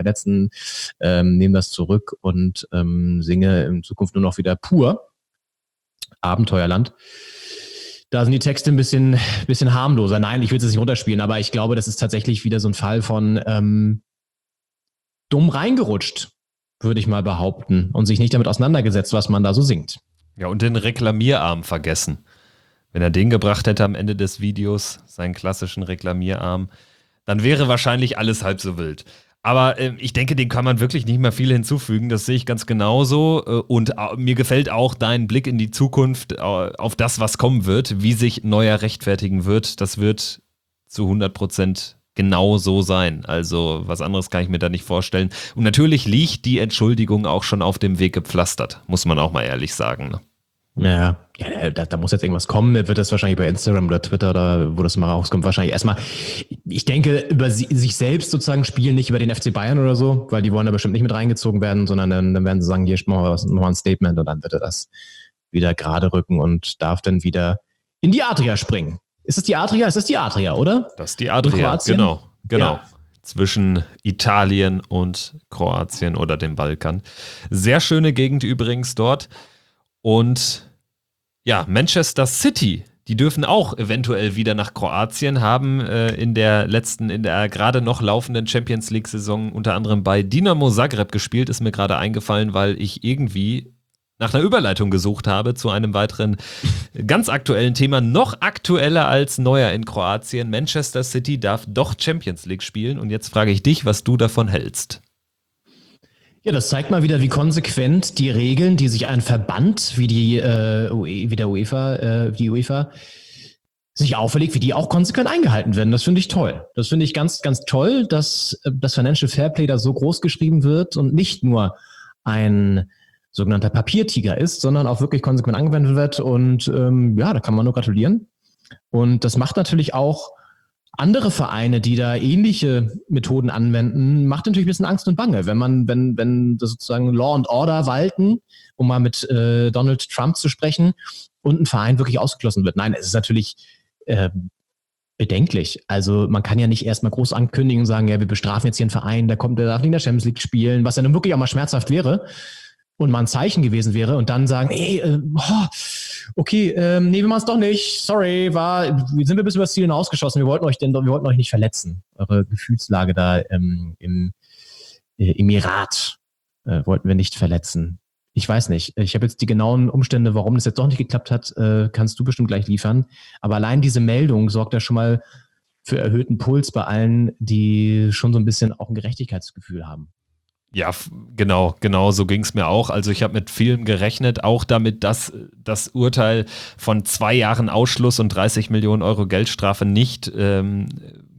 nehme das zurück und singe in Zukunft nur noch wieder pur Abenteuerland. Da sind die Texte ein bisschen harmloser. Nein, ich will es nicht runterspielen, aber ich glaube, das ist tatsächlich wieder so ein Fall von dumm reingerutscht, würde ich mal behaupten, und sich nicht damit auseinandergesetzt, was man da so singt. Ja, und den Reklamierarm vergessen. Wenn er den gebracht hätte am Ende des Videos, seinen klassischen Reklamierarm, dann wäre wahrscheinlich alles halb so wild. Aber ich denke, dem kann man wirklich nicht mehr viel hinzufügen. Das sehe ich ganz genauso. Und mir gefällt auch dein Blick in die Zukunft auf das, was kommen wird, wie sich Neuer rechtfertigen wird. Das wird zu 100% genau so sein. Also was anderes kann ich mir da nicht vorstellen. Und natürlich liegt die Entschuldigung auch schon auf dem Weg gepflastert, muss man auch mal ehrlich sagen. Ne? Ja, da muss jetzt irgendwas kommen. Wird das wahrscheinlich bei Instagram oder Twitter oder wo das mal rauskommt, wahrscheinlich erstmal, ich denke, über sich selbst sozusagen spielen, nicht über den FC Bayern oder so, weil die wollen da bestimmt nicht mit reingezogen werden, sondern dann werden sie sagen, hier machen wir ein Statement, und dann wird er das wieder gerade rücken und darf dann wieder in die Adria springen. Ist es die Adria? Es ist die Adria, oder? Das ist die Adria, genau. Ja. Zwischen Italien und Kroatien oder dem Balkan. Sehr schöne Gegend übrigens dort. Und ja, Manchester City, die dürfen auch eventuell wieder nach Kroatien, haben in der gerade noch laufenden Champions League-Saison unter anderem bei Dinamo Zagreb gespielt. Ist mir gerade eingefallen, weil ich irgendwie nach einer Überleitung gesucht habe zu einem weiteren ganz aktuellen Thema, noch aktueller als Neuer in Kroatien. Manchester City darf doch Champions League spielen, und jetzt frage ich dich, was du davon hältst. Ja, das zeigt mal wieder, wie konsequent die Regeln, die sich ein Verband wie die UEFA sich auferlegt, wie die auch konsequent eingehalten werden. Das finde ich toll. Das finde ich ganz, ganz toll, dass das Financial Fairplay da so groß geschrieben wird und nicht nur ein sogenannter Papiertiger ist, sondern auch wirklich konsequent angewendet wird. Und da kann man nur gratulieren. Und das macht natürlich auch andere Vereine, die da ähnliche Methoden anwenden, macht natürlich ein bisschen Angst und Bange, wenn das sozusagen Law and Order walten, um mal mit Donald Trump zu sprechen, und ein Verein wirklich ausgeschlossen wird. Nein, es ist natürlich bedenklich. Also man kann ja nicht erstmal groß ankündigen und sagen, ja, wir bestrafen jetzt hier einen Verein, der darf nicht in der Champions League spielen, was ja nun wirklich auch mal schmerzhaft wäre und mal ein Zeichen gewesen wäre, und dann sagen, wir machen es doch nicht, sorry, sind wir bis über das Ziel hinausgeschossen, wir wollten euch nicht verletzen. Eure Gefühlslage da im Emirat wollten wir nicht verletzen. Ich weiß nicht, ich habe jetzt die genauen Umstände, warum das jetzt doch nicht geklappt hat, kannst du bestimmt gleich liefern, aber allein diese Meldung sorgt ja schon mal für erhöhten Puls bei allen, die schon so ein bisschen auch ein Gerechtigkeitsgefühl haben. Ja, genau, so ging es mir auch. Also ich habe mit vielem gerechnet, auch damit, dass das Urteil von 2 Jahren Ausschluss und 30 Millionen Euro Geldstrafe nicht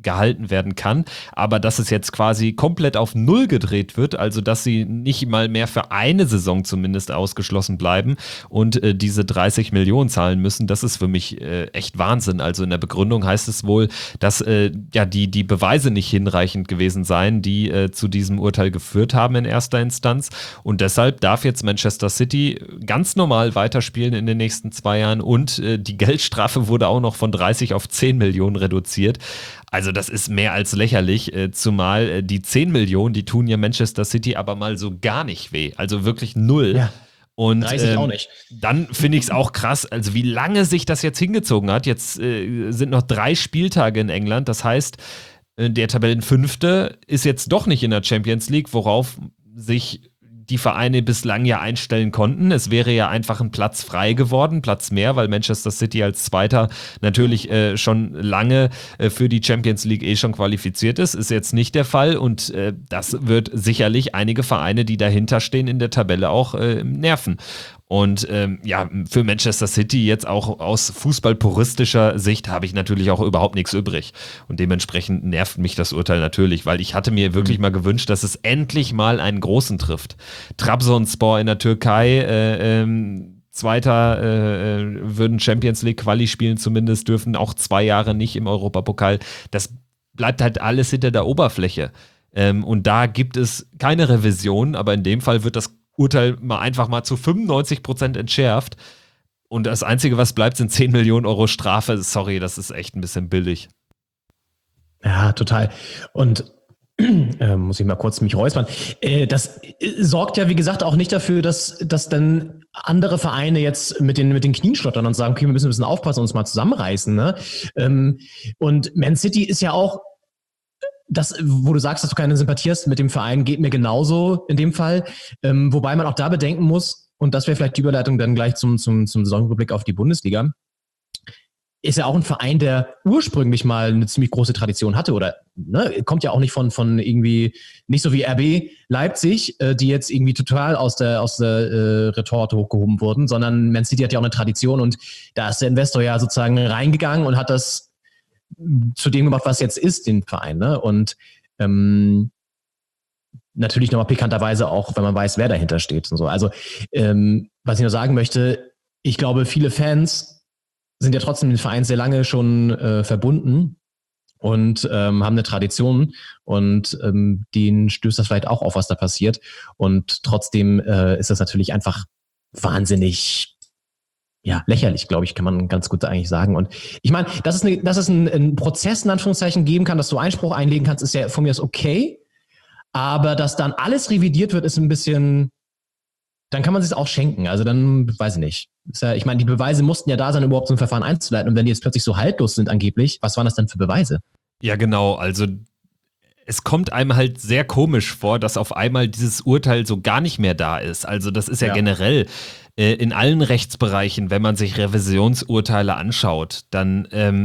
gehalten werden kann. Aber dass es jetzt quasi komplett auf Null gedreht wird, also dass sie nicht mal mehr für eine Saison zumindest ausgeschlossen bleiben und diese 30 Millionen zahlen müssen, das ist für mich echt Wahnsinn. Also in der Begründung heißt es wohl, dass die Beweise nicht hinreichend gewesen seien, die zu diesem Urteil geführt haben in erster Instanz. Und deshalb darf jetzt Manchester City ganz normal weiterspielen in den nächsten 2 Jahren und die Geldstrafe wurde auch noch von 30 auf 10 Millionen reduziert. Also das ist mehr als lächerlich, zumal die 10 Millionen, die tun ja Manchester City aber mal so gar nicht weh. Also wirklich null. Ja. Und 30 auch nicht. Dann finde ich es auch krass, also wie lange sich das jetzt hingezogen hat. Jetzt sind noch 3 Spieltage in England, das heißt, der Tabellenfünfte ist jetzt doch nicht in der Champions League, worauf sich die Vereine bislang ja einstellen konnten. Es wäre ja einfach ein Platz frei geworden, Platz mehr, weil Manchester City als Zweiter natürlich schon lange für die Champions League schon qualifiziert ist jetzt nicht der Fall und das wird sicherlich einige Vereine, die dahinter stehen in der Tabelle auch nerven. Und für Manchester City jetzt auch aus fußballpuristischer Sicht habe ich natürlich auch überhaupt nichts übrig. Und dementsprechend nervt mich das Urteil natürlich, weil ich hatte mir wirklich mal gewünscht, dass es endlich mal einen Großen trifft. Trabzonspor in der Türkei, Zweiter würden Champions League Quali spielen zumindest, dürfen auch 2 Jahre nicht im Europapokal. Das bleibt halt alles hinter der Oberfläche. Und da gibt es keine Revision, aber in dem Fall wird das Urteil einfach mal zu 95% entschärft. Und das Einzige, was bleibt, sind 10 Millionen Euro Strafe. Sorry, das ist echt ein bisschen billig. Ja, total. Und muss ich mal kurz mich räuspern. Das sorgt ja, wie gesagt, auch nicht dafür, dass dann andere Vereine jetzt mit den Knien schlottern und sagen, okay, wir müssen ein bisschen aufpassen und uns mal zusammenreißen. Ne? Und Man City ist ja auch das, wo du sagst, dass du keine Sympathie hast mit dem Verein, geht mir genauso in dem Fall. Wobei man auch da bedenken muss, und das wäre vielleicht die Überleitung dann gleich zum Saisonrückblick auf die Bundesliga, ist ja auch ein Verein, der ursprünglich mal eine ziemlich große Tradition hatte oder kommt ja auch nicht von irgendwie, nicht so wie RB Leipzig, die jetzt irgendwie total aus der Retorte hochgehoben wurden, sondern Man City hat ja auch eine Tradition und da ist der Investor ja sozusagen reingegangen und hat das zu dem gemacht, was jetzt ist, den Verein. Ne? Und natürlich nochmal pikanterweise auch, wenn man weiß, wer dahinter steht und so. Also, was ich nur sagen möchte, ich glaube, viele Fans sind ja trotzdem mit dem Verein sehr lange schon verbunden und haben eine Tradition und denen stößt das vielleicht auch auf, was da passiert. Und trotzdem ist das natürlich einfach wahnsinnig lächerlich, glaube ich, kann man ganz gut eigentlich sagen. Und ich meine, dass es einen Prozess in Anführungszeichen geben kann, dass du Einspruch einlegen kannst, ist ja von mir aus okay. Aber dass dann alles revidiert wird, ist ein bisschen, dann kann man sich es auch schenken. Also dann, weiß ich nicht. Ist ja, ich meine, die Beweise mussten ja da sein, überhaupt so ein Verfahren einzuleiten. Und wenn die jetzt plötzlich so haltlos sind angeblich, was waren das denn für Beweise? Ja, genau. Also es kommt einem halt sehr komisch vor, dass auf einmal dieses Urteil so gar nicht mehr da ist. Also das ist ja generell in allen Rechtsbereichen, wenn man sich Revisionsurteile anschaut, dann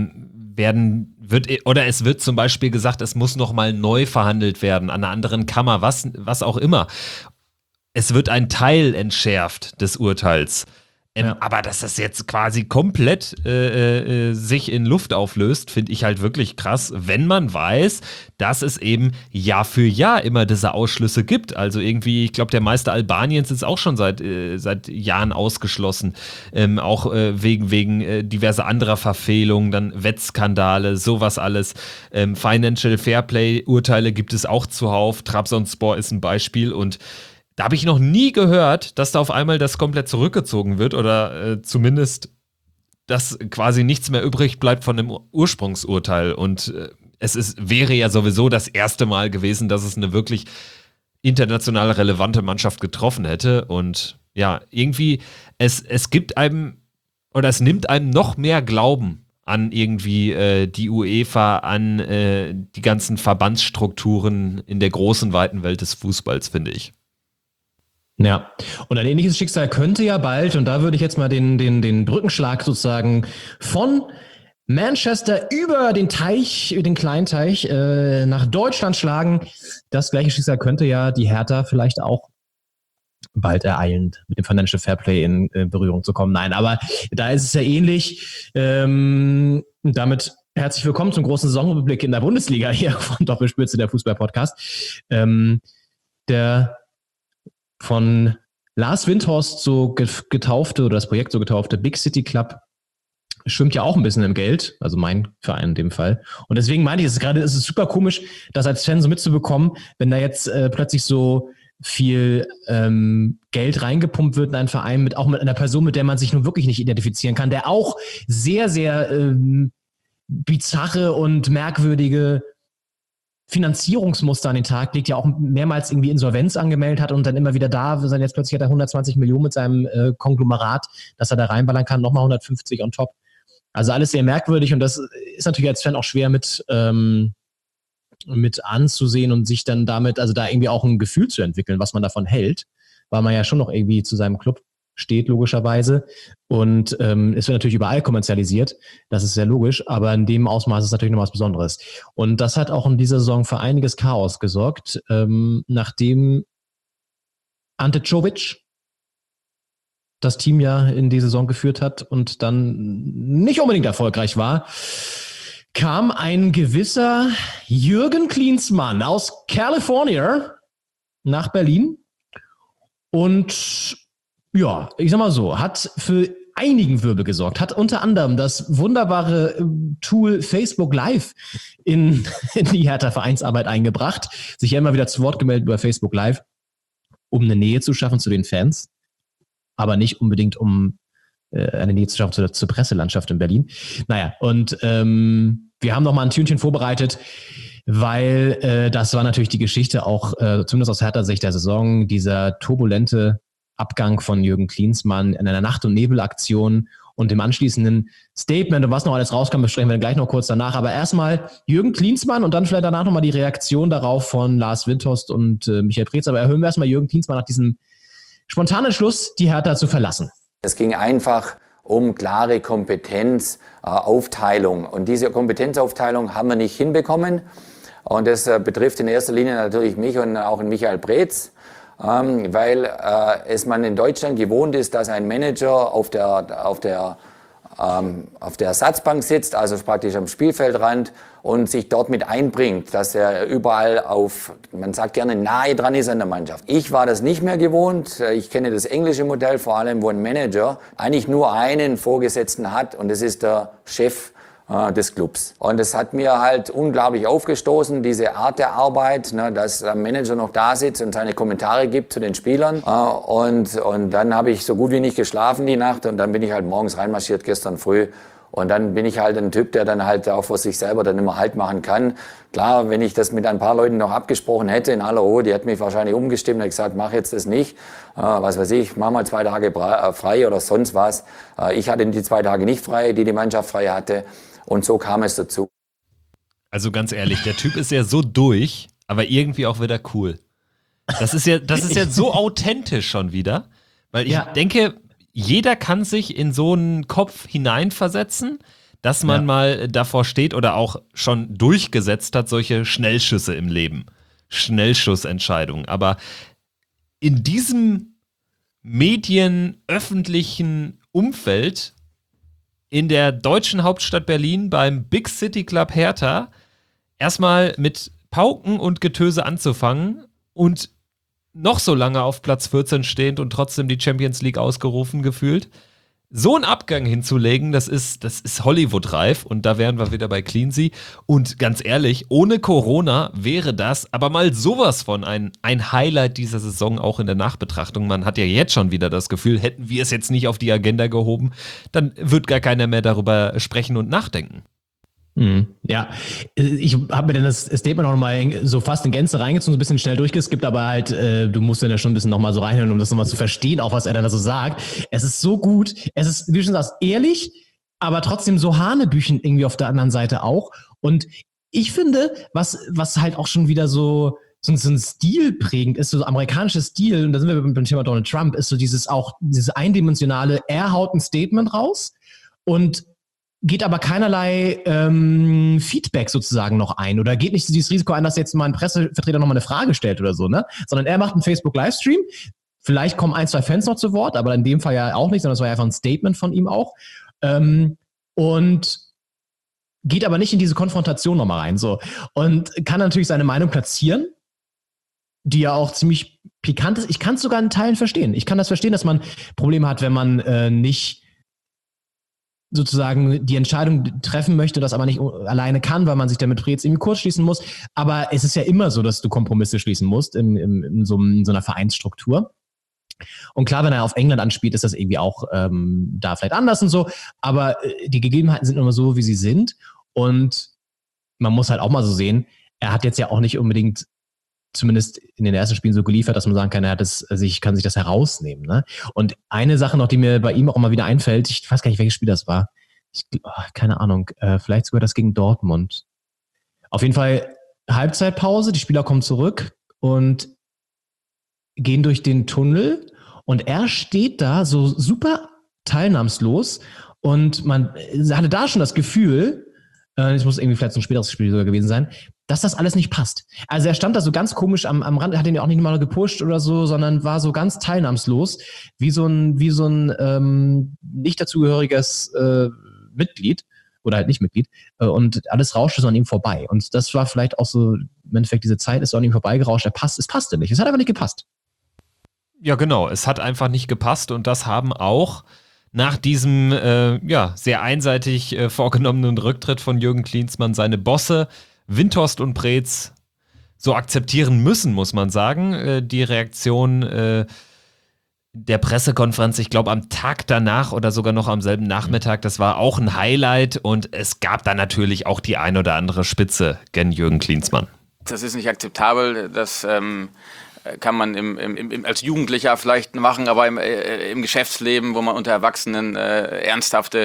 es wird zum Beispiel gesagt, es muss nochmal neu verhandelt werden an einer anderen Kammer, was auch immer. Es wird ein Teil entschärft des Urteils. Aber dass das jetzt quasi komplett sich in Luft auflöst, finde ich halt wirklich krass, wenn man weiß, dass es eben Jahr für Jahr immer diese Ausschlüsse gibt. Also irgendwie, ich glaube, der Meister Albaniens ist auch schon seit Jahren ausgeschlossen. Auch wegen diverser anderer Verfehlungen, dann Wettskandale, sowas alles. Financial Fairplay-Urteile gibt es auch zuhauf. Trabzonspor ist ein Beispiel und da habe ich noch nie gehört, dass da auf einmal das komplett zurückgezogen wird oder zumindest, dass quasi nichts mehr übrig bleibt von dem Ursprungsurteil. Und wäre ja sowieso das erste Mal gewesen, dass es eine wirklich international relevante Mannschaft getroffen hätte. Und ja, irgendwie, es gibt einem oder es nimmt einem noch mehr Glauben an irgendwie die UEFA, an die ganzen Verbandsstrukturen in der großen, weiten Welt des Fußballs, finde ich. Ja, und ein ähnliches Schicksal könnte ja bald, und da würde ich jetzt mal den Brückenschlag sozusagen von Manchester über den kleinen Teich nach Deutschland schlagen. Das gleiche Schicksal könnte ja die Hertha vielleicht auch bald ereilen, mit dem Financial Fairplay in Berührung zu kommen. Nein, aber da ist es ja ähnlich. Damit Herzlich willkommen zum großen Saisonrückblick in der Bundesliga hier von Doppelspitze, der Fußball-Podcast. Der von Lars Windhorst so getaufte oder das Projekt so getaufte Big City Club schwimmt ja auch ein bisschen im Geld, also mein Verein in dem Fall. Und deswegen meine ich, es ist super komisch, das als Fan so mitzubekommen, wenn da jetzt plötzlich so viel Geld reingepumpt wird in einen Verein, auch mit einer Person, mit der man sich nun wirklich nicht identifizieren kann, der auch sehr, sehr bizarre und merkwürdige Finanzierungsmuster an den Tag legt, ja auch mehrmals irgendwie Insolvenz angemeldet hat und dann immer wieder da, jetzt plötzlich hat er 120 Millionen mit seinem Konglomerat, dass er da reinballern kann, nochmal 150 on top. Also alles sehr merkwürdig und das ist natürlich als Fan auch schwer mit anzusehen und sich dann damit, also da irgendwie auch ein Gefühl zu entwickeln, was man davon hält, weil man ja schon noch irgendwie zu seinem Club steht, logischerweise. Und es wird natürlich überall kommerzialisiert, das ist sehr logisch, aber in dem Ausmaß ist es natürlich noch was Besonderes. Und das hat auch in dieser Saison für einiges Chaos gesorgt, nachdem Ante Czovic das Team ja in die Saison geführt hat und dann nicht unbedingt erfolgreich war, kam ein gewisser Jürgen Klinsmann aus Kalifornien nach Berlin und ja, ich sag mal so, hat für einigen Wirbel gesorgt, hat unter anderem das wunderbare Tool Facebook Live in die Hertha-Vereinsarbeit eingebracht, sich ja immer wieder zu Wort gemeldet über Facebook Live, um eine Nähe zu schaffen zu den Fans, aber nicht unbedingt um eine Nähe zu schaffen zur Presselandschaft in Berlin. Naja, und wir haben noch mal ein Tünchen vorbereitet, weil das war natürlich die Geschichte auch, zumindest aus Hertha-Sicht der Saison, dieser turbulente Abgang von Jürgen Klinsmann in einer Nacht- und Nebelaktion und dem anschließenden Statement und was noch alles rauskam, besprechen wir gleich noch kurz danach. Aber erstmal Jürgen Klinsmann und dann vielleicht danach nochmal die Reaktion darauf von Lars Windhorst und Michael Preetz. Aber hören wir erstmal Jürgen Klinsmann nach diesem spontanen Entschluss, die Hertha zu verlassen. Es ging einfach um klare Kompetenzaufteilung. Und diese Kompetenzaufteilung haben wir nicht hinbekommen. Und das betrifft in erster Linie natürlich mich und auch Michael Preetz. Weil man in Deutschland gewohnt ist, dass ein Manager auf der Ersatzbank sitzt, also praktisch am Spielfeldrand und sich dort mit einbringt, dass er überall man sagt gerne, nahe dran ist an der Mannschaft. Ich war das nicht mehr gewohnt. Ich kenne das englische Modell vor allem, wo ein Manager eigentlich nur einen Vorgesetzten hat und das ist der Chef des Clubs. Und es hat mir halt unglaublich aufgestoßen, diese Art der Arbeit, dass der Manager noch da sitzt und seine Kommentare gibt zu den Spielern. Und dann habe ich so gut wie nicht geschlafen die Nacht und dann bin ich halt morgens reinmarschiert gestern früh. Und dann bin ich halt ein Typ, der dann halt auch vor sich selber dann immer Halt machen kann. Klar, wenn ich das mit ein paar Leuten noch abgesprochen hätte in aller Ruhe, die hätten mich wahrscheinlich umgestimmt und gesagt, mach jetzt das nicht. Was weiß ich, mach mal 2 Tage frei oder sonst was. Ich hatte die 2 Tage nicht frei, die Mannschaft frei hatte. Und so kam es dazu. Also ganz ehrlich, der Typ ist ja so durch, aber irgendwie auch wieder cool. Das ist ja so authentisch schon wieder, weil ich denke, jeder kann sich in so einen Kopf hineinversetzen, dass man mal davor steht oder auch schon durchgesetzt hat, solche Schnellschüsse im Leben. Schnellschussentscheidungen. Aber in diesem medienöffentlichen Umfeld in der deutschen Hauptstadt Berlin beim Big City Club Hertha erstmal mit Pauken und Getöse anzufangen und noch so lange auf Platz 14 stehend und trotzdem die Champions League ausgerufen gefühlt. So einen Abgang hinzulegen, das ist Hollywood-reif und da wären wir wieder bei Cleansea. Und ganz ehrlich, ohne Corona wäre das aber mal sowas von ein Highlight dieser Saison auch in der Nachbetrachtung. Man hat ja jetzt schon wieder das Gefühl, hätten wir es jetzt nicht auf die Agenda gehoben, dann wird gar keiner mehr darüber sprechen und nachdenken. Ja, ich habe mir dann das Statement noch mal so fast in Gänze reingezogen, so ein bisschen schnell durchgeskippt, aber halt, du musst dann ja schon ein bisschen noch mal so reinhören, um das nochmal zu verstehen, auch was er dann da so sagt. Es ist so gut, es ist, wie du schon sagst, ehrlich, aber trotzdem so Hanebüchen irgendwie auf der anderen Seite auch. Und ich finde, was halt auch schon wieder so ein Stil prägend ist, so amerikanischer Stil, und da sind wir beim Thema Donald Trump, ist so dieses eindimensionale, er haut ein Statement raus und geht aber keinerlei Feedback sozusagen noch ein oder geht nicht dieses Risiko ein, dass jetzt mal ein Pressevertreter nochmal eine Frage stellt oder so, ne? Sondern er macht einen Facebook-Livestream, vielleicht kommen 1, 2 Fans noch zu Wort, aber in dem Fall ja auch nicht, sondern es war ja einfach ein Statement von ihm auch. Und geht aber nicht in diese Konfrontation nochmal rein, so. Und kann natürlich seine Meinung platzieren, die ja auch ziemlich pikant ist. Ich kann es sogar in Teilen verstehen. Ich kann das verstehen, dass man Probleme hat, wenn man nicht sozusagen die Entscheidung treffen möchte, das aber nicht alleine kann, weil man sich damit jetzt irgendwie kurz schließen muss. Aber es ist ja immer so, dass du Kompromisse schließen musst in so einer Vereinsstruktur. Und klar, wenn er auf England anspielt, ist das irgendwie auch da vielleicht anders und so. Aber die Gegebenheiten sind immer so, wie sie sind. Und man muss halt auch mal so sehen, er hat jetzt ja auch nicht unbedingt zumindest in den ersten Spielen so geliefert, dass man sagen kann, kann sich das herausnehmen. Ne? Und eine Sache noch, die mir bei ihm auch immer wieder einfällt, ich weiß gar nicht, welches Spiel das war. Keine Ahnung, vielleicht sogar das gegen Dortmund. Auf jeden Fall Halbzeitpause, die Spieler kommen zurück und gehen durch den Tunnel und er steht da so super teilnahmslos und man hatte da schon das Gefühl, es muss irgendwie vielleicht so ein späteres Spiel sogar gewesen sein, dass das alles nicht passt. Also er stand da so ganz komisch am Rand, er hat ihn ja auch nicht mal gepusht oder so, sondern war so ganz teilnahmslos, wie so ein nicht dazugehöriges Mitglied oder halt nicht Mitglied und alles rauschte so an ihm vorbei. Und das war vielleicht auch so, im Endeffekt diese Zeit ist so an ihm vorbeigerauscht, es passte nicht, es hat einfach nicht gepasst. Ja, genau, es hat einfach nicht gepasst und das haben auch nach diesem sehr einseitig vorgenommenen Rücktritt von Jürgen Klinsmann seine Bosse Windhorst und Preetz so akzeptieren müssen, muss man sagen. Die Reaktion der Pressekonferenz, ich glaube am Tag danach oder sogar noch am selben Nachmittag, das war auch ein Highlight und es gab da natürlich auch die ein oder andere Spitze gen Jürgen Klinsmann. Das ist nicht akzeptabel, das kann man als Jugendlicher vielleicht machen, aber im Geschäftsleben, wo man unter Erwachsenen ernsthafte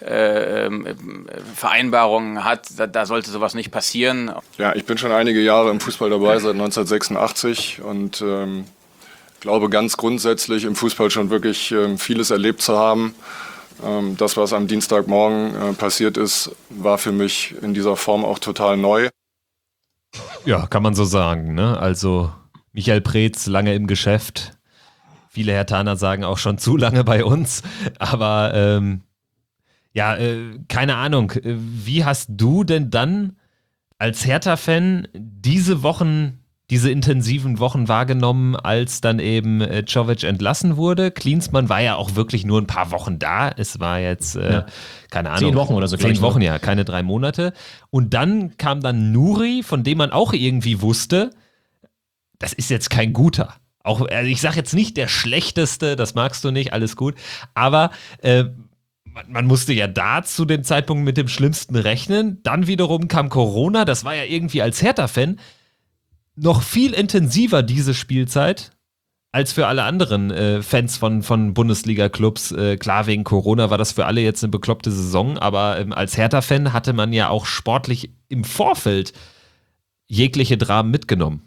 Vereinbarungen hat, da sollte sowas nicht passieren. Ja, ich bin schon einige Jahre im Fußball dabei, seit 1986 und glaube ganz grundsätzlich im Fußball schon wirklich vieles erlebt zu haben. Das, was am Dienstagmorgen passiert ist, war für mich in dieser Form auch total neu. Ja, kann man so sagen, ne? Also Michael Preetz lange im Geschäft. Viele Herthaner sagen auch schon zu lange bei uns. Aber keine Ahnung. Wie hast du denn dann als Hertha-Fan diese intensiven Wochen wahrgenommen, als dann eben Czovic entlassen wurde? Klinsmann war ja auch wirklich nur ein paar Wochen da. Es war jetzt, keine Ahnung. 10 Wochen oder so. 10 Wochen, ja, keine 3 Monate. Und dann kam dann Nuri, von dem man auch irgendwie wusste, das ist jetzt kein guter. Auch, ich sage jetzt nicht der schlechteste, das magst du nicht, alles gut. Aber man musste ja da zu dem Zeitpunkt mit dem Schlimmsten rechnen. Dann wiederum kam Corona, das war ja irgendwie als Hertha-Fan noch viel intensiver diese Spielzeit als für alle anderen Fans von Bundesliga-Clubs. Klar, wegen Corona war das für alle jetzt eine bekloppte Saison, aber als Hertha-Fan hatte man ja auch sportlich im Vorfeld jegliche Dramen mitgenommen.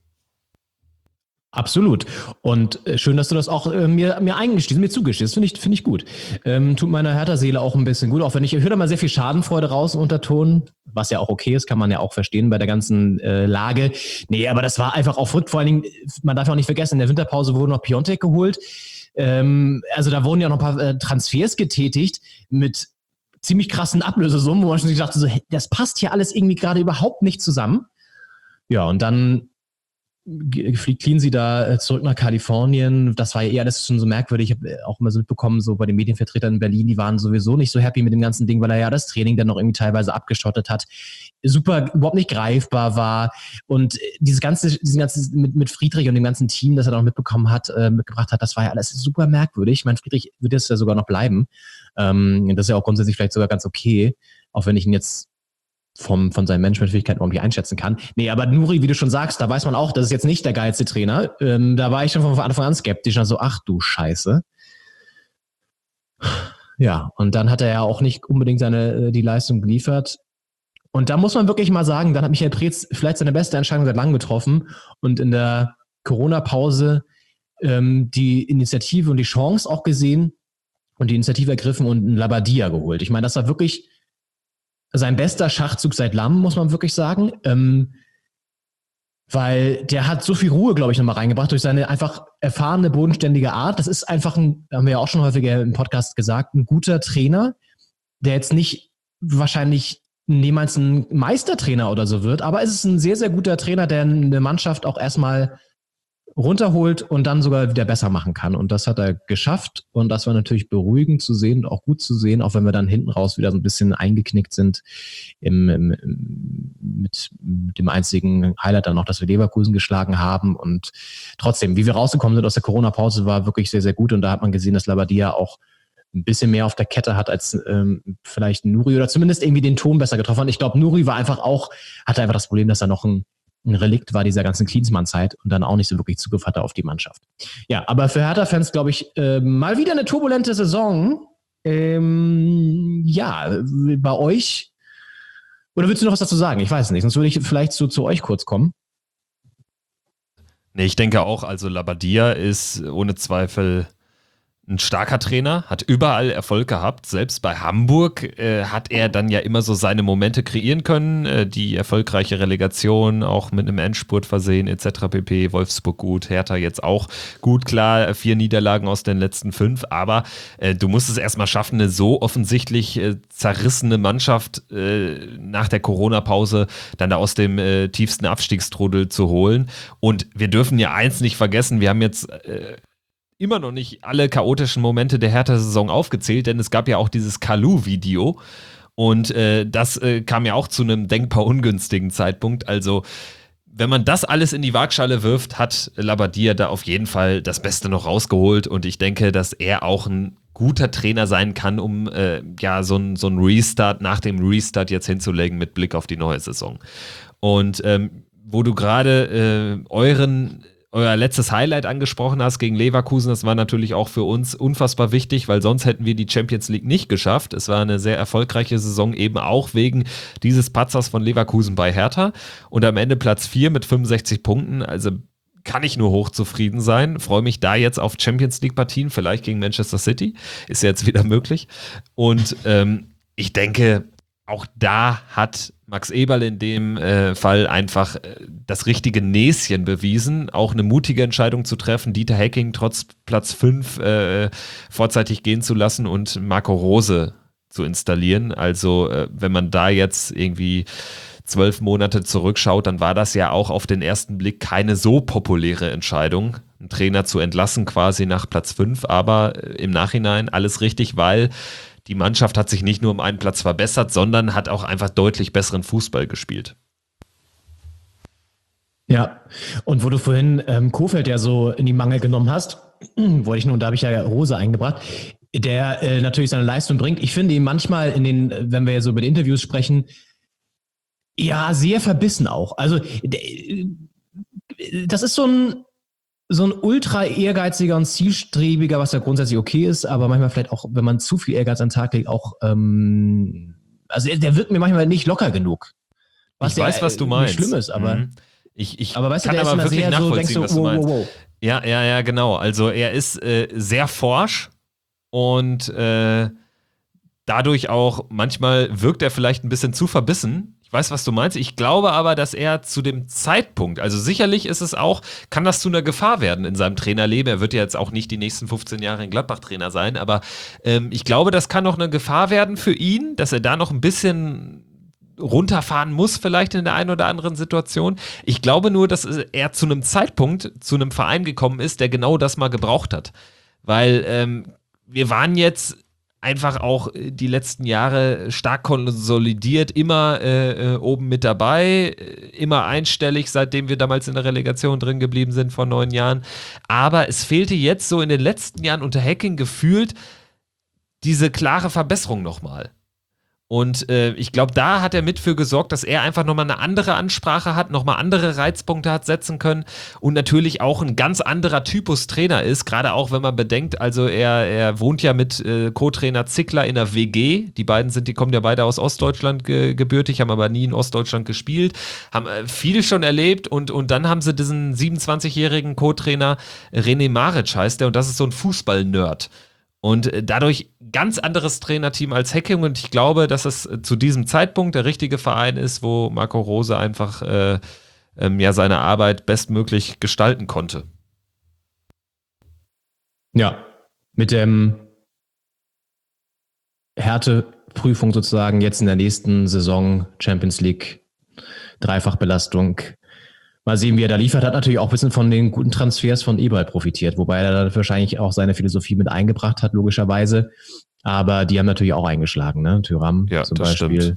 Absolut. Und schön, dass du das auch mir eingestehst, mir zugestehst. Finde ich gut. Tut meiner Hertha-Seele auch ein bisschen gut, auch wenn ich höre da mal sehr viel Schadenfreude raus Unterton, was ja auch okay ist, kann man ja auch verstehen bei der ganzen Lage. Nee, aber das war einfach auch verrückt. Vor allen Dingen, man darf ja auch nicht vergessen, in der Winterpause wurde noch Piontek geholt. Also da wurden ja noch ein paar Transfers getätigt mit ziemlich krassen Ablösesummen, wo man schon sich dachte, so, hey, das passt hier alles irgendwie gerade überhaupt nicht zusammen. Ja, und dann fliegt Cleansey da zurück nach Kalifornien. Das war ja eher alles schon so merkwürdig. Ich habe auch immer so mitbekommen, so bei den Medienvertretern in Berlin, die waren sowieso nicht so happy mit dem ganzen Ding, weil er ja das Training dann noch irgendwie teilweise abgeschottet hat. Super, überhaupt nicht greifbar war. Und dieses ganze mit Friedrich und dem ganzen Team, das er noch mitgebracht hat, das war ja alles super merkwürdig. Ich meine, Friedrich wird es ja sogar noch bleiben. Das ist ja auch grundsätzlich vielleicht sogar ganz okay, auch wenn ich ihn jetzt von seinen Managementfähigkeiten irgendwie einschätzen kann. Nee, aber Nuri, wie du schon sagst, da weiß man auch, das ist jetzt nicht der geilste Trainer. Da war ich schon von Anfang an skeptisch. Also, ach du Scheiße. Ja, und dann hat er ja auch nicht unbedingt die Leistung geliefert. Und da muss man wirklich mal sagen, dann hat Michael Preetz vielleicht seine beste Entscheidung seit langem getroffen und in der Corona-Pause die Initiative und die Chance auch gesehen und die Initiative ergriffen und einen Labadia geholt. Ich meine, das war wirklich sein bester Schachzug seit Lamm, muss man wirklich sagen. Weil der hat so viel Ruhe, glaube ich, nochmal reingebracht durch seine einfach erfahrene, bodenständige Art. Das ist einfach haben wir ja auch schon häufiger im Podcast gesagt, ein guter Trainer, der jetzt nicht wahrscheinlich niemals ein Meistertrainer oder so wird, aber es ist ein sehr, sehr guter Trainer, der eine Mannschaft auch erstmal runterholt und dann sogar wieder besser machen kann. Und das hat er geschafft. Und das war natürlich beruhigend zu sehen und auch gut zu sehen, auch wenn wir dann hinten raus wieder so ein bisschen eingeknickt sind mit dem einzigen Highlight dann noch, dass wir Leverkusen geschlagen haben. Und trotzdem, wie wir rausgekommen sind aus der Corona-Pause, war wirklich sehr, sehr gut. Und da hat man gesehen, dass Labadia auch ein bisschen mehr auf der Kette hat als vielleicht Nuri oder zumindest irgendwie den Ton besser getroffen hat. Ich glaube, Nuri hatte einfach das Problem, dass er noch ein Relikt war dieser ganzen Klinsmann-Zeit und dann auch nicht so wirklich Zugriff hatte auf die Mannschaft. Ja, aber für Hertha-Fans, glaube ich, mal wieder eine turbulente Saison. Ja, bei euch, oder willst du noch was dazu sagen? Ich weiß nicht, sonst würde ich vielleicht so zu euch kurz kommen. Nee, ich denke auch, also Labadia ist ohne Zweifel ein starker Trainer, hat überall Erfolg gehabt. Selbst bei Hamburg hat er dann ja immer so seine Momente kreieren können. Die erfolgreiche Relegation, auch mit einem Endspurt versehen etc. pp. Wolfsburg gut, Hertha jetzt auch gut. Klar, 4 Niederlagen aus den letzten 5. Aber du musst es erstmal schaffen, eine so offensichtlich zerrissene Mannschaft nach der Corona-Pause dann da aus dem tiefsten Abstiegstrudel zu holen. Und wir dürfen ja eins nicht vergessen, wir haben jetzt immer noch nicht alle chaotischen Momente der Hertha-Saison aufgezählt, denn es gab ja auch dieses Kalou-Video und das kam ja auch zu einem denkbar ungünstigen Zeitpunkt. Also wenn man das alles in die Waagschale wirft, hat Labadia da auf jeden Fall das Beste noch rausgeholt und ich denke, dass er auch ein guter Trainer sein kann, um so ein Restart nach dem Restart jetzt hinzulegen mit Blick auf die neue Saison. Und wo du gerade euer letztes Highlight angesprochen hast gegen Leverkusen, das war natürlich auch für uns unfassbar wichtig, weil sonst hätten wir die Champions League nicht geschafft. Es war eine sehr erfolgreiche Saison, eben auch wegen dieses Patzers von Leverkusen bei Hertha. Und am Ende Platz 4 mit 65 Punkten, also kann ich nur hochzufrieden sein. Freue mich da jetzt auf Champions League-Partien, vielleicht gegen Manchester City. Ist jetzt wieder möglich. Und ich denke, auch da hat Max Eberl in dem Fall einfach das richtige Näschen bewiesen, auch eine mutige Entscheidung zu treffen, Dieter Hecking trotz Platz 5 vorzeitig gehen zu lassen und Marco Rose zu installieren. Also wenn man da jetzt irgendwie 12 Monate zurückschaut, dann war das ja auch auf den ersten Blick keine so populäre Entscheidung, einen Trainer zu entlassen quasi nach Platz 5, aber im Nachhinein alles richtig, weil die Mannschaft hat sich nicht nur um einen Platz verbessert, sondern hat auch einfach deutlich besseren Fußball gespielt. Ja, und wo du vorhin Kohfeldt ja so in die Mangel genommen hast, da habe ich ja Rose eingebracht, der natürlich seine Leistung bringt. Ich finde ihn manchmal wenn wir so über die Interviews sprechen, ja, sehr verbissen auch. Also das ist so ein ultra ehrgeiziger und zielstrebiger, was ja grundsätzlich okay ist, aber manchmal vielleicht auch, wenn man zu viel Ehrgeiz an den Tag legt, auch, also der wirkt mir manchmal nicht locker genug. Ich weiß, was du meinst. Nicht schlimm ist, aber aber weißt du, der ist immer sehr so, denkst du, wow. Ja, genau. Also er ist sehr forsch und dadurch auch, manchmal wirkt er vielleicht ein bisschen zu verbissen. Ich weiß, was du meinst. Ich glaube aber, dass er zu dem Zeitpunkt, also sicherlich ist es auch, kann das zu einer Gefahr werden in seinem Trainerleben. Er wird ja jetzt auch nicht die nächsten 15 Jahre in Gladbach-Trainer sein, aber ich glaube, das kann noch eine Gefahr werden für ihn, dass er da noch ein bisschen runterfahren muss vielleicht in der einen oder anderen Situation. Ich glaube nur, dass er zu einem Zeitpunkt zu einem Verein gekommen ist, der genau das mal gebraucht hat. Weil wir waren jetzt einfach auch die letzten Jahre stark konsolidiert, immer oben mit dabei, immer einstellig, seitdem wir damals in der Relegation drin geblieben sind vor 9 Jahren. Aber es fehlte jetzt so in den letzten Jahren unter Hecking gefühlt diese klare Verbesserung nochmal. Und ich glaube, da hat er mit für gesorgt, dass er einfach nochmal eine andere Ansprache hat, nochmal andere Reizpunkte hat setzen können und natürlich auch ein ganz anderer Typus Trainer ist, gerade auch, wenn man bedenkt, also er wohnt ja mit Co-Trainer Zickler in der WG, die kommen ja beide aus Ostdeutschland gebürtig, haben aber nie in Ostdeutschland gespielt, haben viel schon erlebt und dann haben sie diesen 27-jährigen Co-Trainer, René Maric heißt der, und das ist so ein Fußball-Nerd. Und dadurch ganz anderes Trainerteam als Hecking und ich glaube, dass es zu diesem Zeitpunkt der richtige Verein ist, wo Marco Rose einfach seine Arbeit bestmöglich gestalten konnte. Ja, mit dem Prüfung sozusagen jetzt in der nächsten Saison Champions League, Dreifachbelastung. Mal sehen, wie er da liefert. Hat natürlich auch ein bisschen von den guten Transfers von Eberl profitiert, wobei er da wahrscheinlich auch seine Philosophie mit eingebracht hat, logischerweise. Aber die haben natürlich auch eingeschlagen, ne? Thuram zum Beispiel.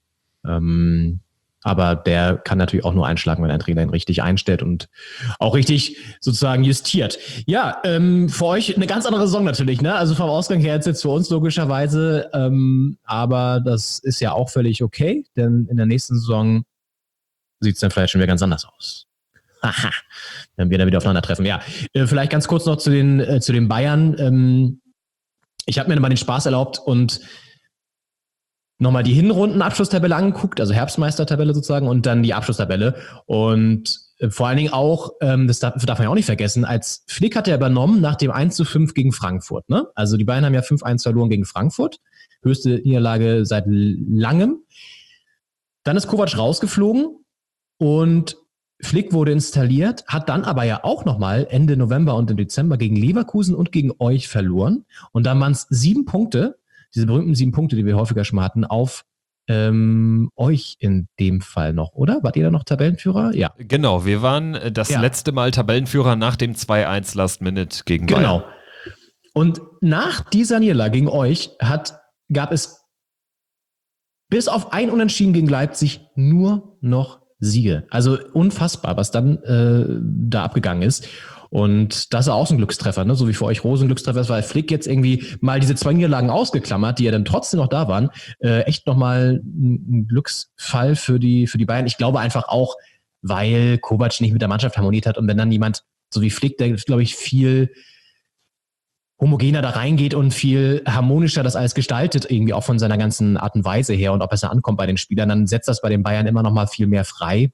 Aber der kann natürlich auch nur einschlagen, wenn ein Trainer ihn richtig einstellt und auch richtig sozusagen justiert. Ja, für euch eine ganz andere Saison natürlich, ne? Also vom Ausgang her jetzt für uns logischerweise. Aber das ist ja auch völlig okay, denn in der nächsten Saison sieht es dann vielleicht schon wieder ganz anders aus. Haha, wenn wir da wieder aufeinandertreffen. Ja, vielleicht ganz kurz noch zu den Bayern. Ich habe mir mal den Spaß erlaubt und nochmal die Hinrunden-Abschlusstabelle angeguckt, also Herbstmeistertabelle sozusagen und dann die Abschlusstabelle. Und vor allen Dingen auch, das darf man ja auch nicht vergessen, als Flick hat er übernommen nach dem 1:5 gegen Frankfurt. Ne? Also die Bayern haben ja 5-1 verloren gegen Frankfurt. Höchste Niederlage seit langem. Dann ist Kovac rausgeflogen und Flick wurde installiert, hat dann aber ja auch nochmal Ende November und im Dezember gegen Leverkusen und gegen euch verloren. Und dann waren es 7 Punkte, diese berühmten 7 Punkte, die wir häufiger schon mal hatten, auf euch in dem Fall noch, oder? Wart ihr da noch Tabellenführer? Ja. Genau, wir waren das letzte Mal Tabellenführer nach dem 2-1 Last Minute gegen Bayern. Genau. Und nach dieser Niederlage gegen euch gab es bis auf ein Unentschieden gegen Leipzig nur noch Siege. Also unfassbar, was dann da abgegangen ist. Und das ist auch so ein Glückstreffer, ne? So wie für euch Rose ein Glückstreffer ist, weil Flick jetzt irgendwie mal diese 2 Niederlagen ausgeklammert, die ja dann trotzdem noch da waren. Echt nochmal ein Glücksfall für die Bayern. Ich glaube einfach auch, weil Kovac nicht mit der Mannschaft harmoniert hat und wenn dann jemand, so wie Flick, der glaube ich viel homogener da reingeht und viel harmonischer das alles gestaltet, irgendwie auch von seiner ganzen Art und Weise her und ob es da ankommt bei den Spielern, dann setzt das bei den Bayern immer noch mal viel mehr frei.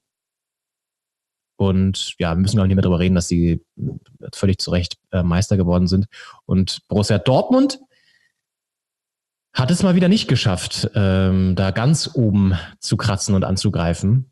Und ja, wir müssen gar nicht mehr darüber reden, dass die völlig zu Recht Meister geworden sind. Und Borussia Dortmund hat es mal wieder nicht geschafft, da ganz oben zu kratzen und anzugreifen.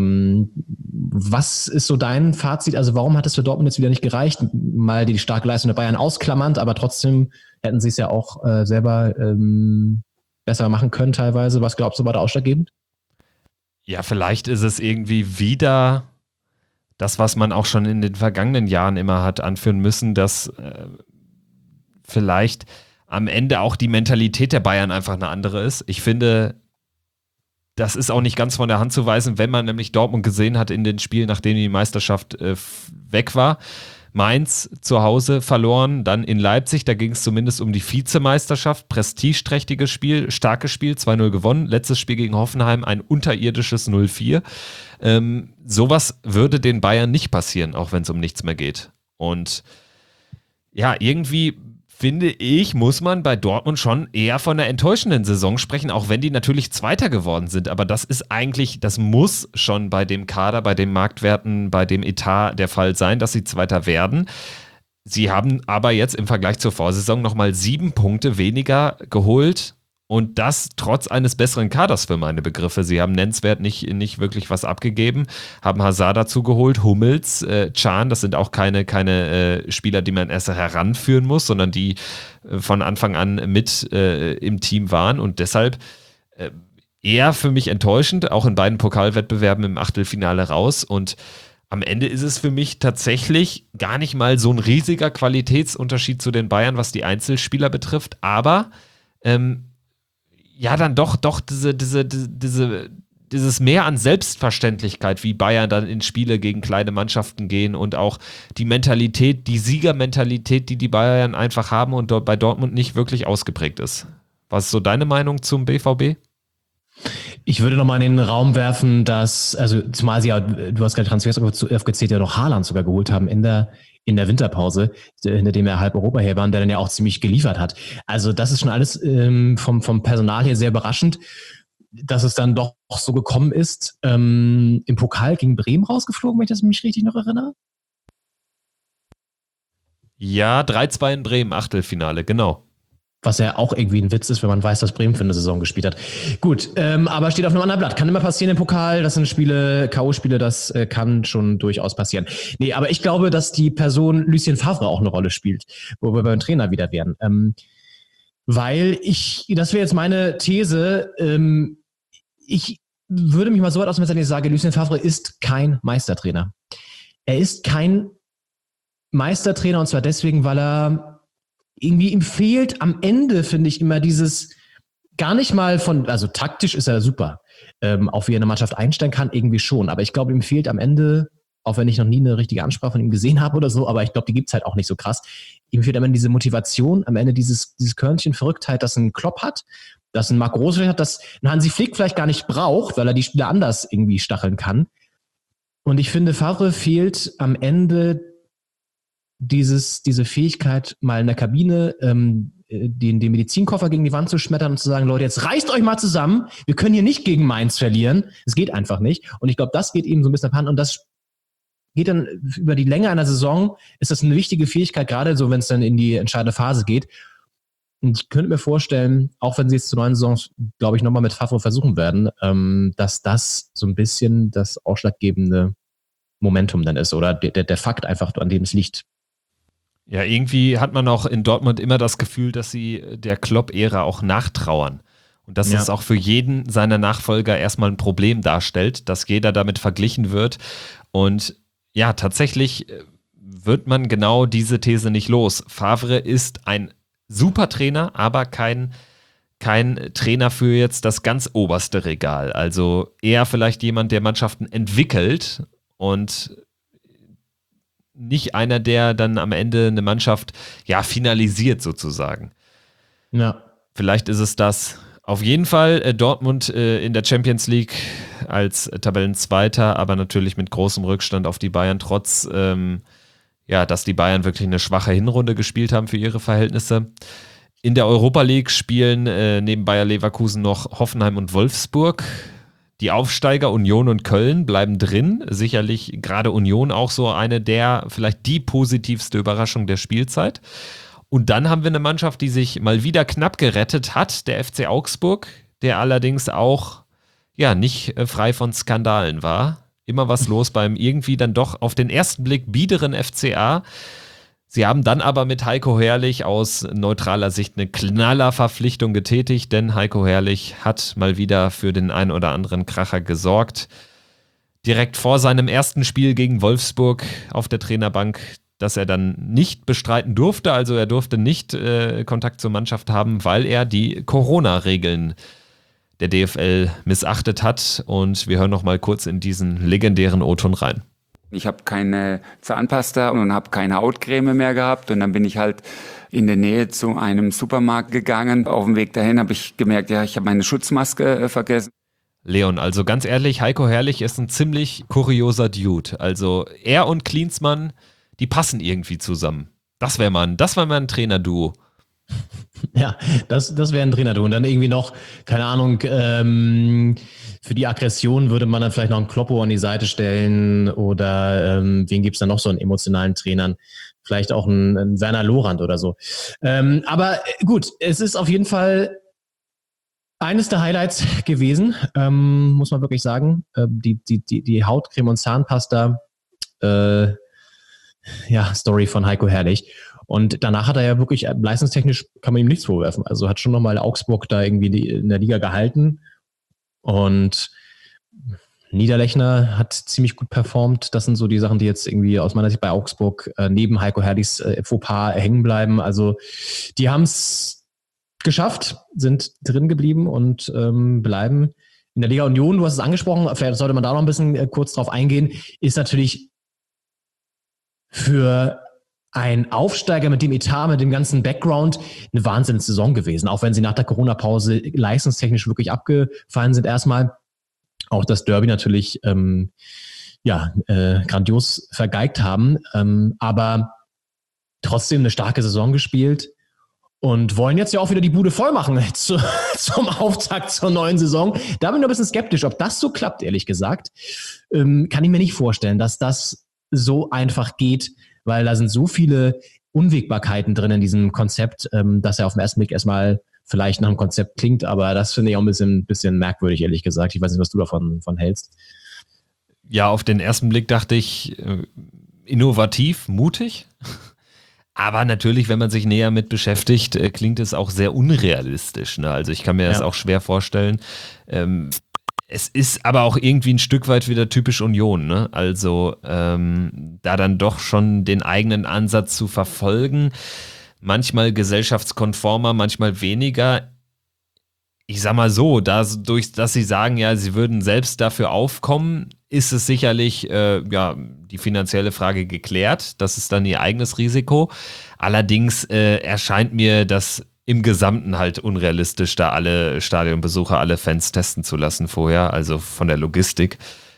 Was ist so dein Fazit? Also warum hat es für Dortmund jetzt wieder nicht gereicht? Mal die starke Leistung der Bayern ausklammernd, aber trotzdem hätten sie es ja auch selber besser machen können teilweise. Was glaubst du, war da ausschlaggebend? Ja, vielleicht ist es irgendwie wieder das, was man auch schon in den vergangenen Jahren immer hat anführen müssen, dass vielleicht am Ende auch die Mentalität der Bayern einfach eine andere ist. Ich finde, das ist auch nicht ganz von der Hand zu weisen, wenn man nämlich Dortmund gesehen hat in den Spielen, nachdem die Meisterschaft weg war. Mainz zu Hause verloren, dann in Leipzig, da ging es zumindest um die Vizemeisterschaft, prestigeträchtiges Spiel, starkes Spiel, 2-0 gewonnen, letztes Spiel gegen Hoffenheim, ein unterirdisches 0-4. Sowas würde den Bayern nicht passieren, auch wenn es um nichts mehr geht. Und ja, irgendwie finde ich, muss man bei Dortmund schon eher von einer enttäuschenden Saison sprechen, auch wenn die natürlich Zweiter geworden sind. Aber das ist eigentlich, das muss schon bei dem Kader, bei den Marktwerten, bei dem Etat der Fall sein, dass sie Zweiter werden. Sie haben aber jetzt im Vergleich zur Vorsaison nochmal 7 Punkte weniger geholt. Und das trotz eines besseren Kaders für meine Begriffe. Sie haben nennenswert nicht wirklich was abgegeben, haben Hazard dazu geholt, Hummels, Can, das sind auch keine Spieler, die man erst heranführen muss, sondern die von Anfang an mit im Team waren und deshalb eher für mich enttäuschend, auch in beiden Pokalwettbewerben im Achtelfinale raus und am Ende ist es für mich tatsächlich gar nicht mal so ein riesiger Qualitätsunterschied zu den Bayern, was die Einzelspieler betrifft, aber ja, dann doch dieses Mehr an Selbstverständlichkeit, wie Bayern dann in Spiele gegen kleine Mannschaften gehen und auch die Mentalität, die Siegermentalität, die Bayern einfach haben und dort bei Dortmund nicht wirklich ausgeprägt ist. Was ist so deine Meinung zum BVB? Ich würde nochmal in den Raum werfen, dass, also zumal sie ja, du hast gerade Transfers aufgezählt, ja noch Haaland sogar geholt haben in der Winterpause, hinter dem er halb Europa her war und der dann ja auch ziemlich geliefert hat. Also das ist schon alles vom Personal her sehr überraschend, dass es dann doch so gekommen ist. Im Pokal gegen Bremen rausgeflogen, wenn ich das mich richtig noch erinnere. Ja, 3-2 in Bremen, Achtelfinale, genau. Was ja auch irgendwie ein Witz ist, wenn man weiß, dass Bremen für eine Saison gespielt hat. Gut, aber steht auf einem anderen Blatt. Kann immer passieren im Pokal. Das sind Spiele, K.O.-Spiele, das kann schon durchaus passieren. Nee, aber ich glaube, dass die Person Lucien Favre auch eine Rolle spielt, wo wir beim Trainer wieder wären. Weil das wäre jetzt meine These, ich würde mich mal so weit ausmessen, dass ich sage, Lucien Favre ist kein Meistertrainer. Er ist kein Meistertrainer und zwar deswegen, weil er irgendwie ihm fehlt am Ende, finde ich, immer dieses gar nicht mal also taktisch ist er super, auch wie er eine Mannschaft einstellen kann, irgendwie schon, aber ich glaube, ihm fehlt am Ende, auch wenn ich noch nie eine richtige Ansprache von ihm gesehen habe oder so, aber ich glaube, die gibt's halt auch nicht so krass, ihm fehlt am Ende diese Motivation, am Ende dieses Körnchen Verrücktheit, das ein Klopp hat, das ein Marc Rose hat, das ein Hansi Flick vielleicht gar nicht braucht, weil er die Spieler anders irgendwie stacheln kann. Und ich finde, Favre fehlt am Ende diese Fähigkeit, mal in der Kabine den Medizinkoffer gegen die Wand zu schmettern und zu sagen, Leute, jetzt reißt euch mal zusammen, wir können hier nicht gegen Mainz verlieren. Es geht einfach nicht. Und ich glaube, das geht ihm so ein bisschen ab Hand und das geht dann über die Länge einer Saison, ist das eine wichtige Fähigkeit, gerade so, wenn es dann in die entscheidende Phase geht. Und ich könnte mir vorstellen, auch wenn sie jetzt zur neuen Saison, glaube ich, nochmal mit Favre versuchen werden, dass das so ein bisschen das ausschlaggebende Momentum dann ist oder der Fakt einfach, an dem es liegt. Ja, irgendwie hat man auch in Dortmund immer das Gefühl, dass sie der Klopp-Ära auch nachtrauern. Und dass es auch für jeden seiner Nachfolger erstmal ein Problem darstellt, dass jeder damit verglichen wird. Und ja, tatsächlich wird man genau diese These nicht los. Favre ist ein super Trainer, aber kein Trainer für jetzt das ganz oberste Regal. Also eher vielleicht jemand, der Mannschaften entwickelt und nicht einer, der dann am Ende eine Mannschaft finalisiert sozusagen. Ja. Vielleicht ist es das. Auf jeden Fall Dortmund in der Champions League als Tabellenzweiter, aber natürlich mit großem Rückstand auf die Bayern, trotz dass die Bayern wirklich eine schwache Hinrunde gespielt haben für ihre Verhältnisse. In der Europa League spielen neben Bayer Leverkusen noch Hoffenheim und Wolfsburg. Die Aufsteiger Union und Köln bleiben drin. Sicherlich gerade Union auch so eine vielleicht die positivste Überraschung der Spielzeit. Und dann haben wir eine Mannschaft, die sich mal wieder knapp gerettet hat, der FC Augsburg, der allerdings auch nicht frei von Skandalen war. Immer was los beim irgendwie dann doch auf den ersten Blick biederen FCA. Sie haben dann aber mit Heiko Herrlich aus neutraler Sicht eine Knallerverpflichtung getätigt, denn Heiko Herrlich hat mal wieder für den einen oder anderen Kracher gesorgt. Direkt vor seinem ersten Spiel gegen Wolfsburg auf der Trainerbank, das er dann nicht bestreiten durfte, also er durfte nicht Kontakt zur Mannschaft haben, weil er die Corona-Regeln der DFL missachtet hat. Und wir hören noch mal kurz in diesen legendären O-Ton rein. Ich habe keine Zahnpasta und habe keine Hautcreme mehr gehabt und dann bin ich halt in der Nähe zu einem Supermarkt gegangen. Auf dem Weg dahin habe ich gemerkt, ich habe meine Schutzmaske vergessen. Leon, also ganz ehrlich, Heiko Herrlich ist ein ziemlich kurioser Dude. Also er und Klinsmann, die passen irgendwie zusammen. Das wäre mal ein Trainerduo. Ja, das wäre ein Trainerduo. Und dann irgendwie noch, keine Ahnung, für die Aggression würde man dann vielleicht noch einen Kloppo an die Seite stellen oder wen gibt's dann noch so einen emotionalen Trainern? Vielleicht auch einen Werner Lorand oder so. Aber gut, es ist auf jeden Fall eines der Highlights gewesen, muss man wirklich sagen. Die Hautcreme und Zahnpasta Story von Heiko Herrlich. Und danach hat er ja wirklich, leistungstechnisch kann man ihm nichts vorwerfen. Also hat schon nochmal Augsburg da irgendwie in der Liga gehalten. Und Niederlechner hat ziemlich gut performt. Das sind so die Sachen, die jetzt irgendwie aus meiner Sicht bei Augsburg neben Heiko Herrlichs Fauxpas hängen bleiben. Also die haben es geschafft, sind drin geblieben und bleiben in der Liga. Union, du hast es angesprochen, vielleicht sollte man da noch ein bisschen kurz drauf eingehen, ist natürlich für ein Aufsteiger mit dem Etat, mit dem ganzen Background, eine Wahnsinnssaison gewesen. Auch wenn sie nach der Corona-Pause leistungstechnisch wirklich abgefallen sind erstmal. Auch das Derby natürlich grandios vergeigt haben. Aber trotzdem eine starke Saison gespielt und wollen jetzt ja auch wieder die Bude voll machen zum Auftakt zur neuen Saison. Da bin ich noch ein bisschen skeptisch, ob das so klappt, ehrlich gesagt. Kann ich mir nicht vorstellen, dass das so einfach geht, weil da sind so viele Unwägbarkeiten drin in diesem Konzept, dass er auf den ersten Blick erstmal vielleicht nach einem Konzept klingt, aber das finde ich auch ein bisschen merkwürdig, ehrlich gesagt. Ich weiß nicht, was du davon hältst. Ja, auf den ersten Blick dachte ich, innovativ, mutig, Aber natürlich, wenn man sich näher mit beschäftigt, klingt es auch sehr unrealistisch. Ne? Also ich kann mir das auch schwer vorstellen. Es ist aber auch irgendwie ein Stück weit wieder typisch Union. Ne? Also da dann doch schon den eigenen Ansatz zu verfolgen, manchmal gesellschaftskonformer, manchmal weniger. Ich sag mal so, dadurch, dass sie sagen, ja, sie würden selbst dafür aufkommen, ist es sicherlich die finanzielle Frage geklärt. Das ist dann ihr eigenes Risiko. Allerdings erscheint mir das im Gesamten halt unrealistisch, da alle Stadionbesucher, alle Fans testen zu lassen vorher, also von der Logistik.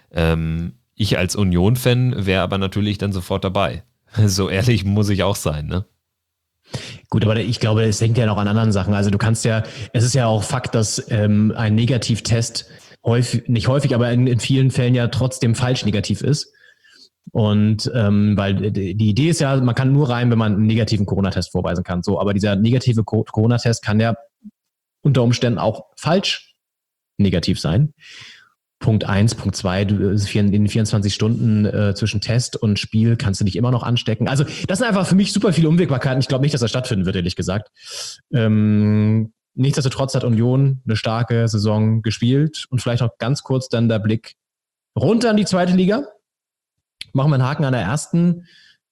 Ich als Union-Fan wäre aber natürlich dann sofort dabei. So ehrlich muss ich auch sein, ne? Gut, aber ich glaube, es hängt ja noch an anderen Sachen. Also es ist ja auch Fakt, dass ein Negativtest nicht häufig, aber in vielen Fällen ja trotzdem falsch negativ ist. Und weil die Idee ist ja, man kann nur rein, wenn man einen negativen Corona-Test vorweisen kann. So, aber dieser negative Corona-Test kann ja unter Umständen auch falsch negativ sein. Punkt 1, Punkt 2, in den 24 Stunden zwischen Test und Spiel kannst du dich immer noch anstecken. Also das sind einfach für mich super viele Unwägbarkeiten. Ich glaube nicht, dass das stattfinden wird, ehrlich gesagt. Nichtsdestotrotz hat Union eine starke Saison gespielt und vielleicht noch ganz kurz dann der Blick runter in die zweite Liga. Machen wir einen Haken an der ersten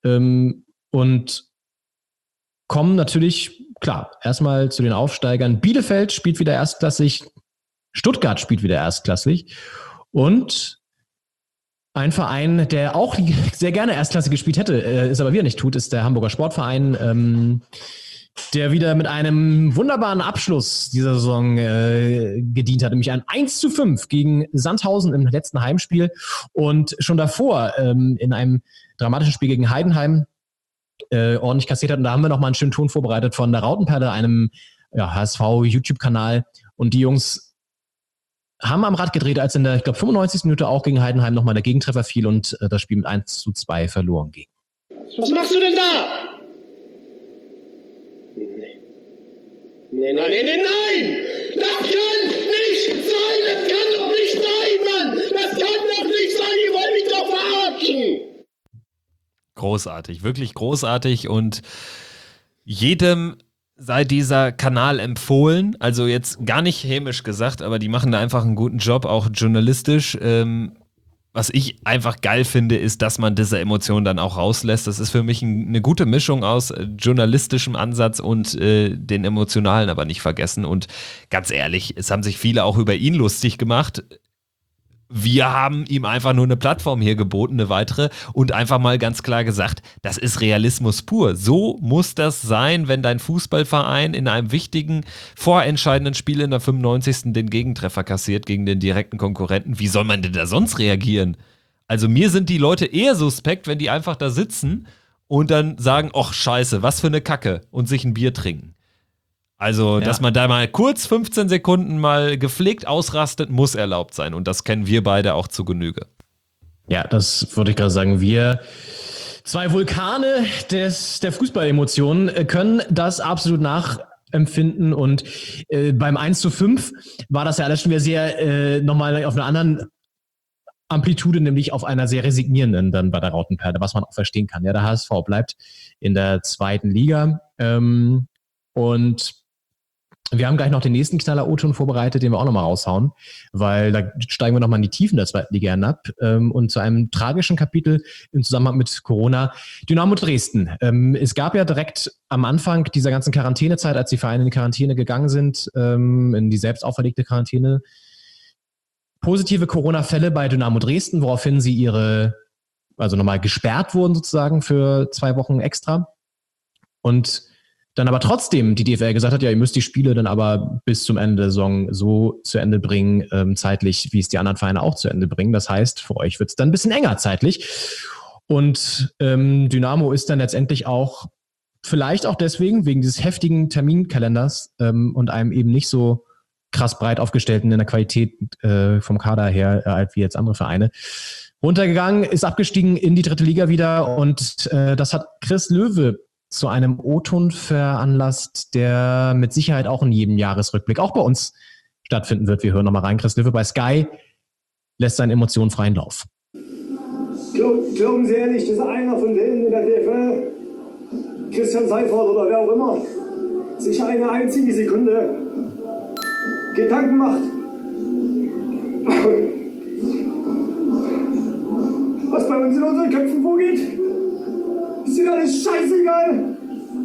und kommen natürlich, klar, erstmal zu den Aufsteigern. Bielefeld spielt wieder erstklassig, Stuttgart spielt wieder erstklassig und ein Verein, der auch sehr gerne Erstklasse gespielt hätte, es aber wieder nicht tut, ist der Hamburger Sportverein, der wieder mit einem wunderbaren Abschluss dieser Saison gedient hat, nämlich ein 1:5 gegen Sandhausen im letzten Heimspiel und schon davor in einem dramatischen Spiel gegen Heidenheim ordentlich kassiert hat. Und da haben wir nochmal einen schönen Ton vorbereitet von der Rautenperle, einem HSV-YouTube-Kanal. Und die Jungs haben am Rad gedreht, als in der, ich glaube, 95. Minute auch gegen Heidenheim nochmal der Gegentreffer fiel und das Spiel mit 1:2 verloren ging. Was machst du denn da? Nein! Das kann nicht sein! Das kann doch nicht sein, Mann! Das kann doch nicht sein! Ihr wollt mich doch verarschen! Großartig, wirklich großartig und jedem sei dieser Kanal empfohlen, also jetzt gar nicht hämisch gesagt, aber die machen da einfach einen guten Job, auch journalistisch. Was ich einfach geil finde, ist, dass man diese Emotionen dann auch rauslässt. Das ist für mich eine gute Mischung aus journalistischem Ansatz und den emotionalen aber nicht vergessen. Und ganz ehrlich, es haben sich viele auch über ihn lustig gemacht. Wir haben ihm einfach nur eine Plattform hier geboten, eine weitere, und einfach mal ganz klar gesagt, das ist Realismus pur. So muss das sein, wenn dein Fußballverein in einem wichtigen, vorentscheidenden Spiel in der 95. den Gegentreffer kassiert gegen den direkten Konkurrenten. Wie soll man denn da sonst reagieren? Also mir sind die Leute eher suspekt, wenn die einfach da sitzen und dann sagen, ach scheiße, was für eine Kacke, und sich ein Bier trinken. Also, dass man da mal kurz 15 Sekunden mal gepflegt ausrastet, muss erlaubt sein. Und das kennen wir beide auch zu Genüge. Ja, das würde ich gerade sagen. Wir zwei Vulkane der Fußballemotionen können das absolut nachempfinden. Und beim 1:5 war das ja alles schon wieder sehr nochmal auf einer anderen Amplitude, nämlich auf einer sehr resignierenden dann bei der Rautenperle, was man auch verstehen kann. Ja, der HSV bleibt in der zweiten Liga. Und wir haben gleich noch den nächsten Knaller O-Ton vorbereitet, den wir auch nochmal raushauen, weil da steigen wir nochmal in die Tiefen der zweiten Liga hinab und zu einem tragischen Kapitel im Zusammenhang mit Corona. Dynamo Dresden. Es gab ja direkt am Anfang dieser ganzen Quarantänezeit, als die Vereine in die Quarantäne gegangen sind, in die selbst auferlegte Quarantäne, positive Corona-Fälle bei Dynamo Dresden, woraufhin sie also nochmal gesperrt wurden sozusagen für 2 Wochen extra. Und dann aber trotzdem die DFL gesagt hat, ja, ihr müsst die Spiele dann aber bis zum Ende der Saison so zu Ende bringen, zeitlich, wie es die anderen Vereine auch zu Ende bringen. Das heißt, für euch wird es dann ein bisschen enger zeitlich. Und Dynamo ist dann letztendlich auch, vielleicht auch deswegen, wegen dieses heftigen Terminkalenders und einem eben nicht so krass breit aufgestellten in der Qualität vom Kader her, wie jetzt andere Vereine, runtergegangen, ist abgestiegen in die dritte Liga wieder. Und das hat Chris Löwe zu einem O-Ton veranlasst, der mit Sicherheit auch in jedem Jahresrückblick auch bei uns stattfinden wird. Wir hören nochmal rein. Chris Löwe bei Sky lässt seinen Emotionen freien Lauf. Glauben Sie ehrlich, dass einer von denen in der DFL Christian Seifert oder wer auch immer sich eine einzige Sekunde Gedanken macht, was bei uns in unseren Köpfen vorgeht, ist dir alles scheißegal.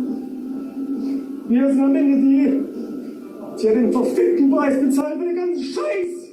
Wir sind am Ende die den verfickten Preis bezahlen für den ganzen Scheiß.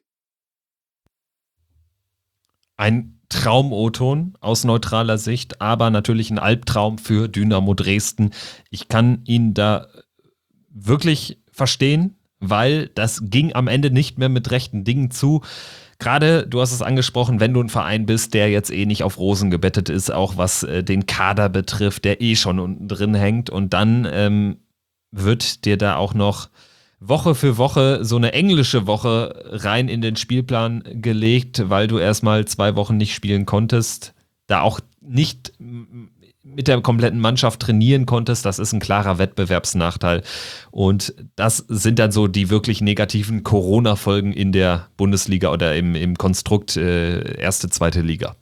Ein Traum-O-Ton aus neutraler Sicht, aber natürlich ein Albtraum für Dynamo Dresden. Ich kann ihn da wirklich verstehen, weil das ging am Ende nicht mehr mit rechten Dingen zu. Gerade, du hast es angesprochen, wenn du ein Verein bist, der jetzt nicht auf Rosen gebettet ist, auch was den Kader betrifft, der schon unten drin hängt, und dann wird dir da auch noch Woche für Woche so eine englische Woche rein in den Spielplan gelegt, weil du erstmal 2 Wochen nicht spielen konntest, da auch nicht mit der kompletten Mannschaft trainieren konntest. Das ist ein klarer Wettbewerbsnachteil, und das sind dann so die wirklich negativen Corona-Folgen in der Bundesliga oder im Konstrukt erste, zweite Liga.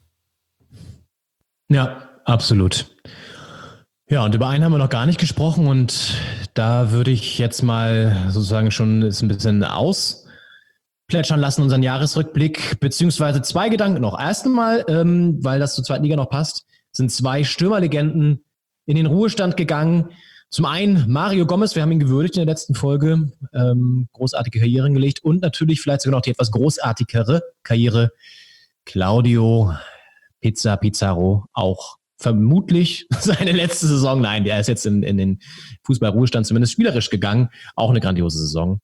Ja, absolut. Ja, und über einen haben wir noch gar nicht gesprochen, und da würde ich jetzt mal sozusagen schon ein bisschen ausplätschern lassen, unseren Jahresrückblick, beziehungsweise 2 Gedanken noch. Erst einmal, weil das zur zweiten Liga noch passt, sind 2 Stürmerlegenden in den Ruhestand gegangen. Zum einen Mario Gomez, wir haben ihn gewürdigt in der letzten Folge, großartige Karriere hingelegt, und natürlich vielleicht sogar noch die etwas großartigere Karriere, Claudio Pizarro, auch vermutlich seine letzte Saison. Nein, der ist jetzt in den Fußballruhestand zumindest spielerisch gegangen. Auch eine grandiose Saison.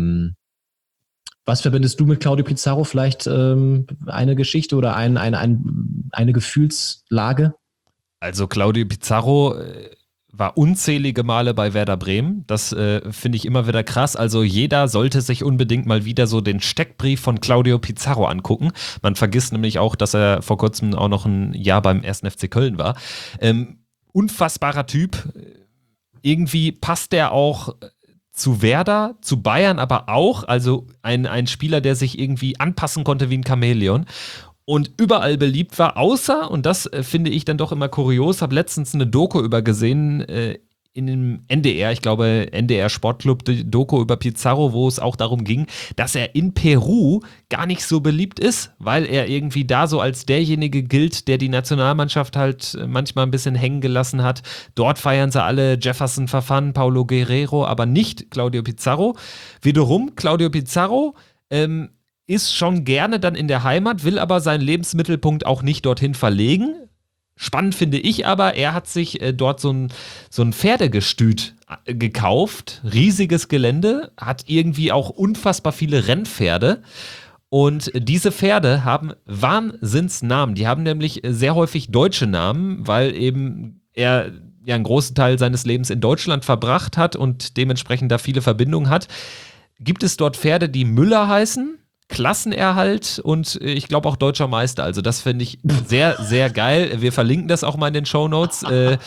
Was verbindest du mit Claudio Pizarro? Vielleicht eine Geschichte oder eine Gefühlslage? Also Claudio Pizarro war unzählige Male bei Werder Bremen. Das finde ich immer wieder krass. Also jeder sollte sich unbedingt mal wieder so den Steckbrief von Claudio Pizarro angucken. Man vergisst nämlich auch, dass er vor kurzem auch noch ein Jahr beim 1. FC Köln war. Unfassbarer Typ. Irgendwie passt der auch zu Werder, zu Bayern aber auch. Also ein Spieler, der sich irgendwie anpassen konnte wie ein Chamäleon. Und überall beliebt war, außer, und das finde ich dann doch immer kurios, habe letztens eine Doku übergesehen in dem NDR, ich glaube NDR Sportclub, die Doku über Pizarro, wo es auch darum ging, dass er in Peru gar nicht so beliebt ist, weil er irgendwie da so als derjenige gilt, der die Nationalmannschaft halt manchmal ein bisschen hängen gelassen hat. Dort feiern sie alle Jefferson Farfán, Paulo Guerrero, aber nicht Claudio Pizarro. Wiederum, Claudio Pizarro ist schon gerne dann in der Heimat, will aber seinen Lebensmittelpunkt auch nicht dorthin verlegen. Spannend finde ich aber, er hat sich dort so ein Pferdegestüt gekauft, riesiges Gelände, hat irgendwie auch unfassbar viele Rennpferde, und diese Pferde haben Wahnsinnsnamen. Die haben nämlich sehr häufig deutsche Namen, weil eben er ja einen großen Teil seines Lebens in Deutschland verbracht hat und dementsprechend da viele Verbindungen hat. Gibt es dort Pferde, die Müller heißen? Klassenerhalt und ich glaube auch deutscher Meister. Also das finde ich sehr, sehr geil. Wir verlinken das auch mal in den Shownotes.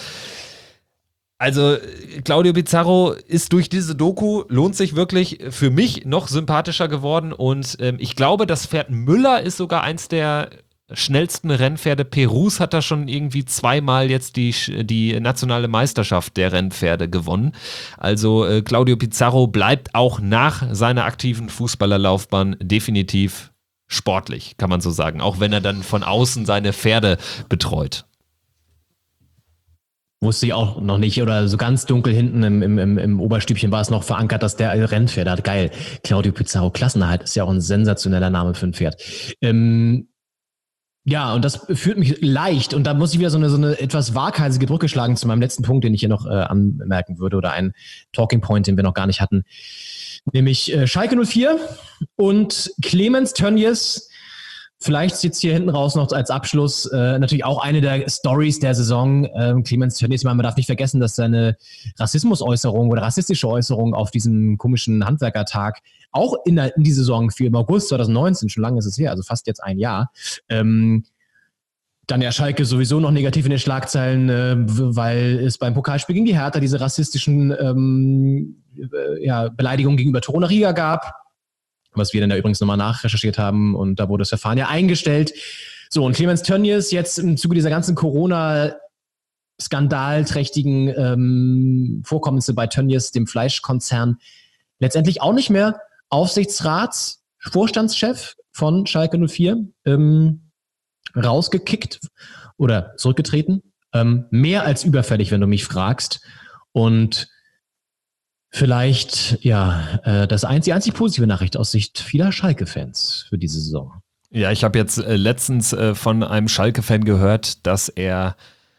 Also Claudio Pizarro ist durch diese Doku, lohnt sich wirklich, für mich noch sympathischer geworden, und ich glaube, das Pferd Müller ist sogar eins der schnellsten Rennpferde Perus, hat er schon irgendwie 2-mal jetzt die nationale Meisterschaft der Rennpferde gewonnen. Also Claudio Pizarro bleibt auch nach seiner aktiven Fußballerlaufbahn definitiv sportlich, kann man so sagen, auch wenn er dann von außen seine Pferde betreut. Wusste ich auch noch nicht, oder so ganz dunkel hinten im Oberstübchen war es noch verankert, dass der Rennpferde hat. Geil. Claudio Pizarro, Klassenerhalt, ist ja auch ein sensationeller Name für ein Pferd. Ja, und das führt mich leicht, und da muss ich wieder so eine etwas waghalsige Brücke schlagen zu meinem letzten Punkt, den ich hier noch anmerken würde, oder einen Talking Point, den wir noch gar nicht hatten, nämlich Schalke 04 und Clemens Tönnies. Vielleicht jetzt hier hinten raus noch als Abschluss natürlich auch eine der Stories der Saison. Clemens Tönnies, man darf nicht vergessen, dass seine Rassismusäußerung oder rassistische Äußerung auf diesem komischen Handwerkertag auch in die Saison fiel, im August 2019, schon lange ist es her, also fast jetzt ein Jahr. Dann ja Schalke sowieso noch negativ in den Schlagzeilen, weil es beim Pokalspiel gegen die Hertha diese rassistischen Beleidigungen gegenüber Toruna Riga gab, was wir dann da übrigens nochmal nachrecherchiert haben, und da wurde das Verfahren ja eingestellt. So, und Clemens Tönnies jetzt im Zuge dieser ganzen Corona- skandalträchtigen Vorkommnisse bei Tönnies, dem Fleischkonzern, letztendlich auch nicht mehr Vorstandschef von Schalke 04, rausgekickt oder zurückgetreten. Mehr als überfällig, wenn du mich fragst. Und vielleicht, die einzig positive Nachricht aus Sicht vieler Schalke-Fans für diese Saison. Ja, ich habe jetzt letztens von einem Schalke-Fan gehört, dass er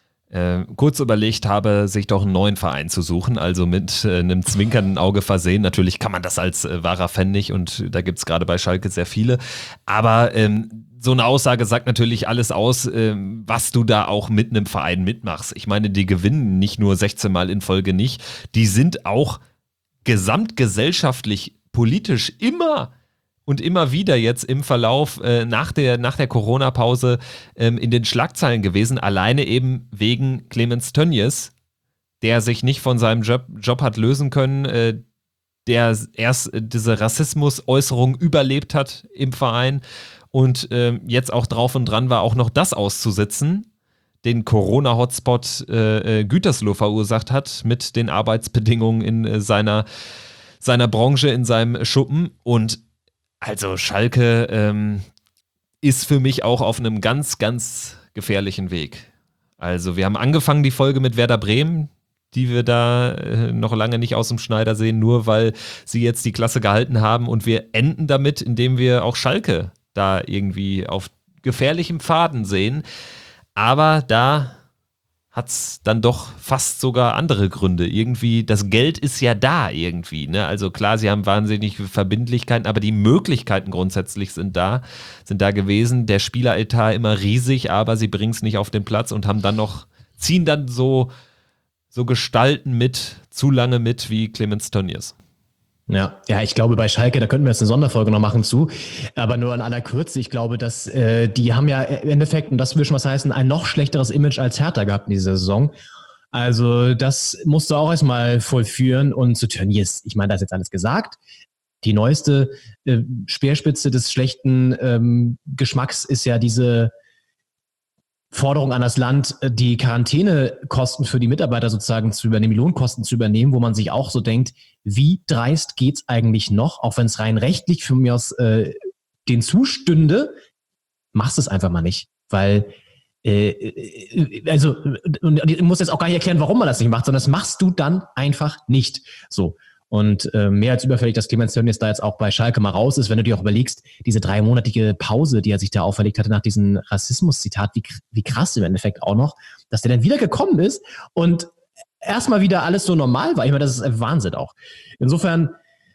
kurz überlegt habe, sich doch einen neuen Verein zu suchen, also mit einem zwinkernden Auge versehen. Natürlich kann man das als wahrer Fan nicht und da gibt es gerade bei Schalke sehr viele. Aber so eine Aussage sagt natürlich alles aus, was du da auch mit einem Verein mitmachst. Ich meine, die gewinnen nicht nur 16 Mal in Folge nicht, die sind auch gesamtgesellschaftlich, politisch immer und immer wieder jetzt im Verlauf nach der Corona-Pause in den Schlagzeilen gewesen, alleine eben wegen Clemens Tönnies, der sich nicht von seinem Job hat lösen können, der erst diese Rassismus-Äußerung überlebt hat im Verein und jetzt auch drauf und dran war, auch noch das auszusitzen, den Corona-Hotspot Gütersloh verursacht hat mit den Arbeitsbedingungen in seiner Branche, in seinem Schuppen. Und also Schalke ist für mich auch auf einem ganz, ganz gefährlichen Weg. Also wir haben angefangen die Folge mit Werder Bremen, die wir da noch lange nicht aus dem Schneider sehen, nur weil sie jetzt die Klasse gehalten haben, und wir enden damit, indem wir auch Schalke da irgendwie auf gefährlichem Pfaden sehen. Aber da hat es dann doch fast sogar andere Gründe. Irgendwie, das Geld ist ja da irgendwie, ne? Also klar, sie haben wahnsinnig Verbindlichkeiten, aber die Möglichkeiten grundsätzlich sind da gewesen. Der Spieleretat immer riesig, aber sie bringen es nicht auf den Platz und ziehen dann so Gestalten zu lange mit wie Clemens Tönnies. Ja, ich glaube, bei Schalke, da könnten wir jetzt eine Sonderfolge noch machen zu, aber nur in aller Kürze. Ich glaube, dass die haben ja im Endeffekt, und das will schon was heißen, ein noch schlechteres Image als Hertha gehabt in dieser Saison. Also das musst du auch erstmal vollführen. Und zu Tönnies, ich meine, da ist jetzt alles gesagt. Die neueste Speerspitze des schlechten Geschmacks ist ja diese Forderung an das Land, die Quarantänekosten für die Mitarbeiter sozusagen zu übernehmen, die Lohnkosten zu übernehmen, wo man sich auch so denkt, wie dreist geht's eigentlich noch, auch wenn es rein rechtlich für mich aus den zustünde, machst es einfach mal nicht, weil und ich muss jetzt auch gar nicht erklären, warum man das nicht macht, sondern das machst du dann einfach nicht so. Und mehr als überfällig, dass Clemens Tönnies da jetzt auch bei Schalke mal raus ist, wenn du dir auch überlegst, diese 3-monatige Pause, die er sich da auferlegt hatte nach diesem Rassismus-Zitat, wie krass im Endeffekt auch noch, dass der dann wieder gekommen ist und erstmal wieder alles so normal war. Ich meine, das ist Wahnsinn auch. Insofern,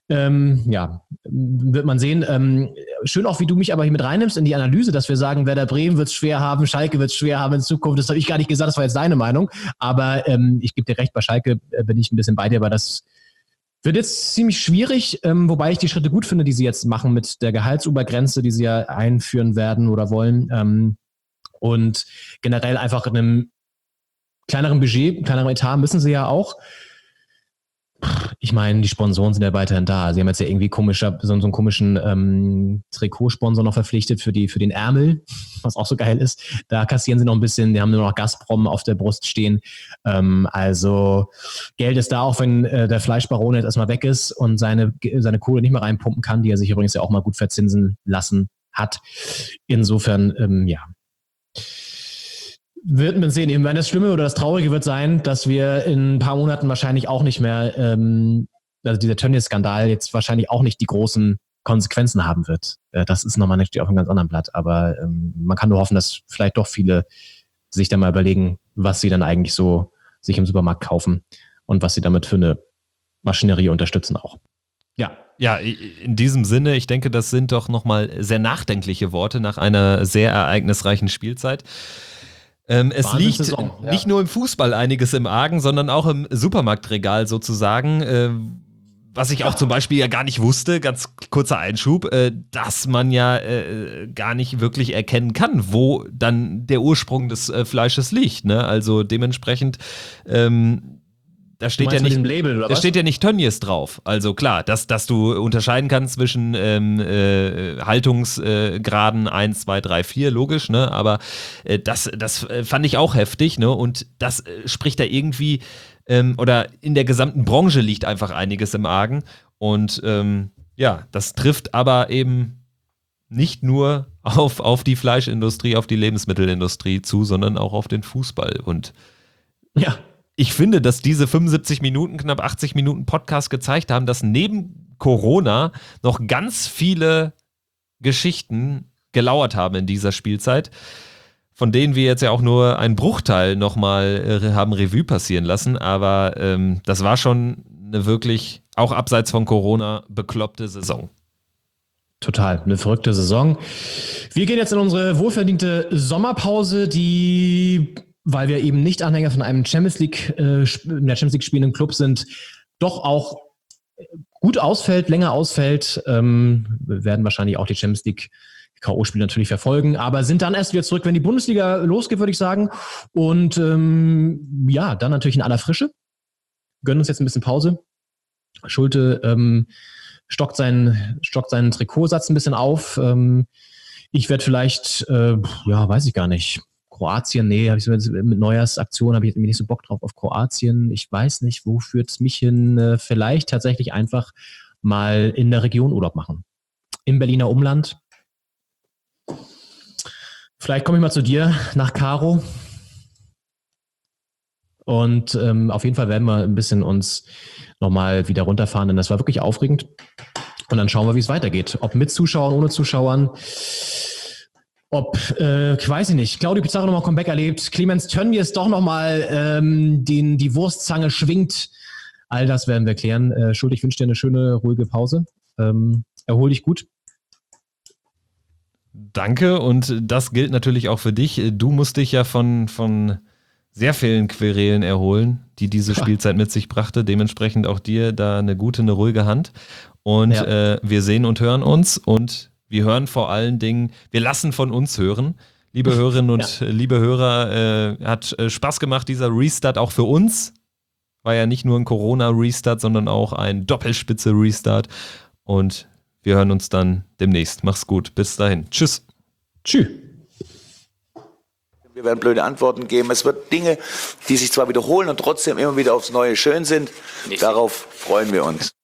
wird man sehen. Schön auch, wie du mich aber hier mit reinnimmst in die Analyse, dass wir sagen, Werder Bremen wird es schwer haben, Schalke wird es schwer haben in Zukunft. Das habe ich gar nicht gesagt, das war jetzt deine Meinung. Aber ich gebe dir recht, bei Schalke bin ich ein bisschen bei dir, aber das wird jetzt ziemlich schwierig, wobei ich die Schritte gut finde, die sie jetzt machen mit der Gehaltsobergrenze, die sie ja einführen werden oder wollen. Und generell einfach in einem kleineren Budget, kleineren Etat müssen sie ja auch. Ich meine, die Sponsoren sind ja weiterhin da. Sie haben jetzt ja irgendwie so einen komischen Trikotsponsor noch verpflichtet für den Ärmel, was auch so geil ist. Da kassieren sie noch ein bisschen. Die haben nur noch Gazprom auf der Brust stehen. Also Geld ist da, auch wenn der Fleischbaron jetzt erstmal weg ist und seine Kohle nicht mehr reinpumpen kann, die er sich übrigens ja auch mal gut verzinsen lassen hat. Insofern, wird man sehen. Eben, das Schlimme oder das Traurige wird sein, dass wir in ein paar Monaten wahrscheinlich auch nicht mehr, also dieser Tönnies-Skandal jetzt wahrscheinlich auch nicht die großen Konsequenzen haben wird. Das ist nochmal natürlich auf einem ganz anderen Blatt. Aber man kann nur hoffen, dass vielleicht doch viele sich dann mal überlegen, was sie dann eigentlich so sich im Supermarkt kaufen und was sie damit für eine Maschinerie unterstützen auch. Ja. Ja, in diesem Sinne, ich denke, das sind doch nochmal sehr nachdenkliche Worte nach einer sehr ereignisreichen Spielzeit. Es liegt nicht nur im Fußball einiges im Argen, sondern auch im Supermarktregal sozusagen, was ich auch zum Beispiel ja gar nicht wusste, ganz kurzer Einschub, dass man ja gar nicht wirklich erkennen kann, wo dann der Ursprung des Fleisches liegt, ne? Also dementsprechend da steht ja mit nicht dem Label, oder da was? steht ja nicht Tönnies drauf. Also klar, dass du unterscheiden kannst zwischen Haltungsgraden 1, 2, 3, 4, logisch, ne? Aber das fand ich auch heftig, ne? Und das spricht da irgendwie oder in der gesamten Branche liegt einfach einiges im Argen. Und ja, das trifft aber eben nicht nur auf die Fleischindustrie, auf die Lebensmittelindustrie zu, sondern auch auf den Fußball. Und Ja. ich finde, dass diese 75 Minuten, knapp 80 Minuten Podcast gezeigt haben, dass neben Corona noch ganz viele Geschichten gelauert haben in dieser Spielzeit, von denen wir jetzt ja auch nur einen Bruchteil nochmal haben Revue passieren lassen. Aber das war schon eine wirklich, auch abseits von Corona, bekloppte Saison. Total, eine verrückte Saison. Wir gehen jetzt in unsere wohlverdiente Sommerpause, die, weil wir eben nicht Anhänger von einem in der Champions League spielenden Club sind, doch auch gut ausfällt, länger ausfällt. Wir werden wahrscheinlich auch die Champions League K.O.-Spiele natürlich verfolgen, aber sind dann erst wieder zurück, wenn die Bundesliga losgeht, würde ich sagen. Und ja, dann natürlich in aller Frische. Gönnen uns jetzt ein bisschen Pause. Schulte stockt seinen Trikotsatz ein bisschen auf. Ich werde vielleicht, weiß ich gar nicht, Kroatien, mit Neujahrsaktion habe ich nicht so Bock drauf auf Kroatien. Ich weiß nicht, wo führt es mich hin? Vielleicht tatsächlich einfach mal in der Region Urlaub machen. Im Berliner Umland. Vielleicht komme ich mal zu dir nach Karo. Und auf jeden Fall werden wir ein bisschen uns nochmal wieder runterfahren, denn das war wirklich aufregend. Und dann schauen wir, wie es weitergeht. Ob mit Zuschauern, ohne Zuschauern. Ob, weiß ich nicht, Claudio Pizarro nochmal Comeback erlebt, Clemens Tönnies doch nochmal die Wurstzange schwingt. All das werden wir klären. Schuld, ich wünsche dir eine schöne, ruhige Pause. Erhol dich gut. Danke, und das gilt natürlich auch für dich. Du musst dich ja von sehr vielen Querelen erholen, die diese Spielzeit mit sich brachte. Dementsprechend auch dir da eine gute, eine ruhige Hand. Und wir sehen und hören uns, und wir hören vor allen Dingen, wir lassen von uns hören. Liebe Hörerinnen und liebe Hörer, hat Spaß gemacht, dieser Restart auch für uns. War ja nicht nur ein Corona-Restart, sondern auch ein Doppelspitze-Restart. Und wir hören uns dann demnächst. Mach's gut. Bis dahin. Tschüss. Tschüss. Wir werden blöde Antworten geben. Es wird Dinge, die sich zwar wiederholen und trotzdem immer wieder aufs Neue schön sind. Darauf freuen wir uns.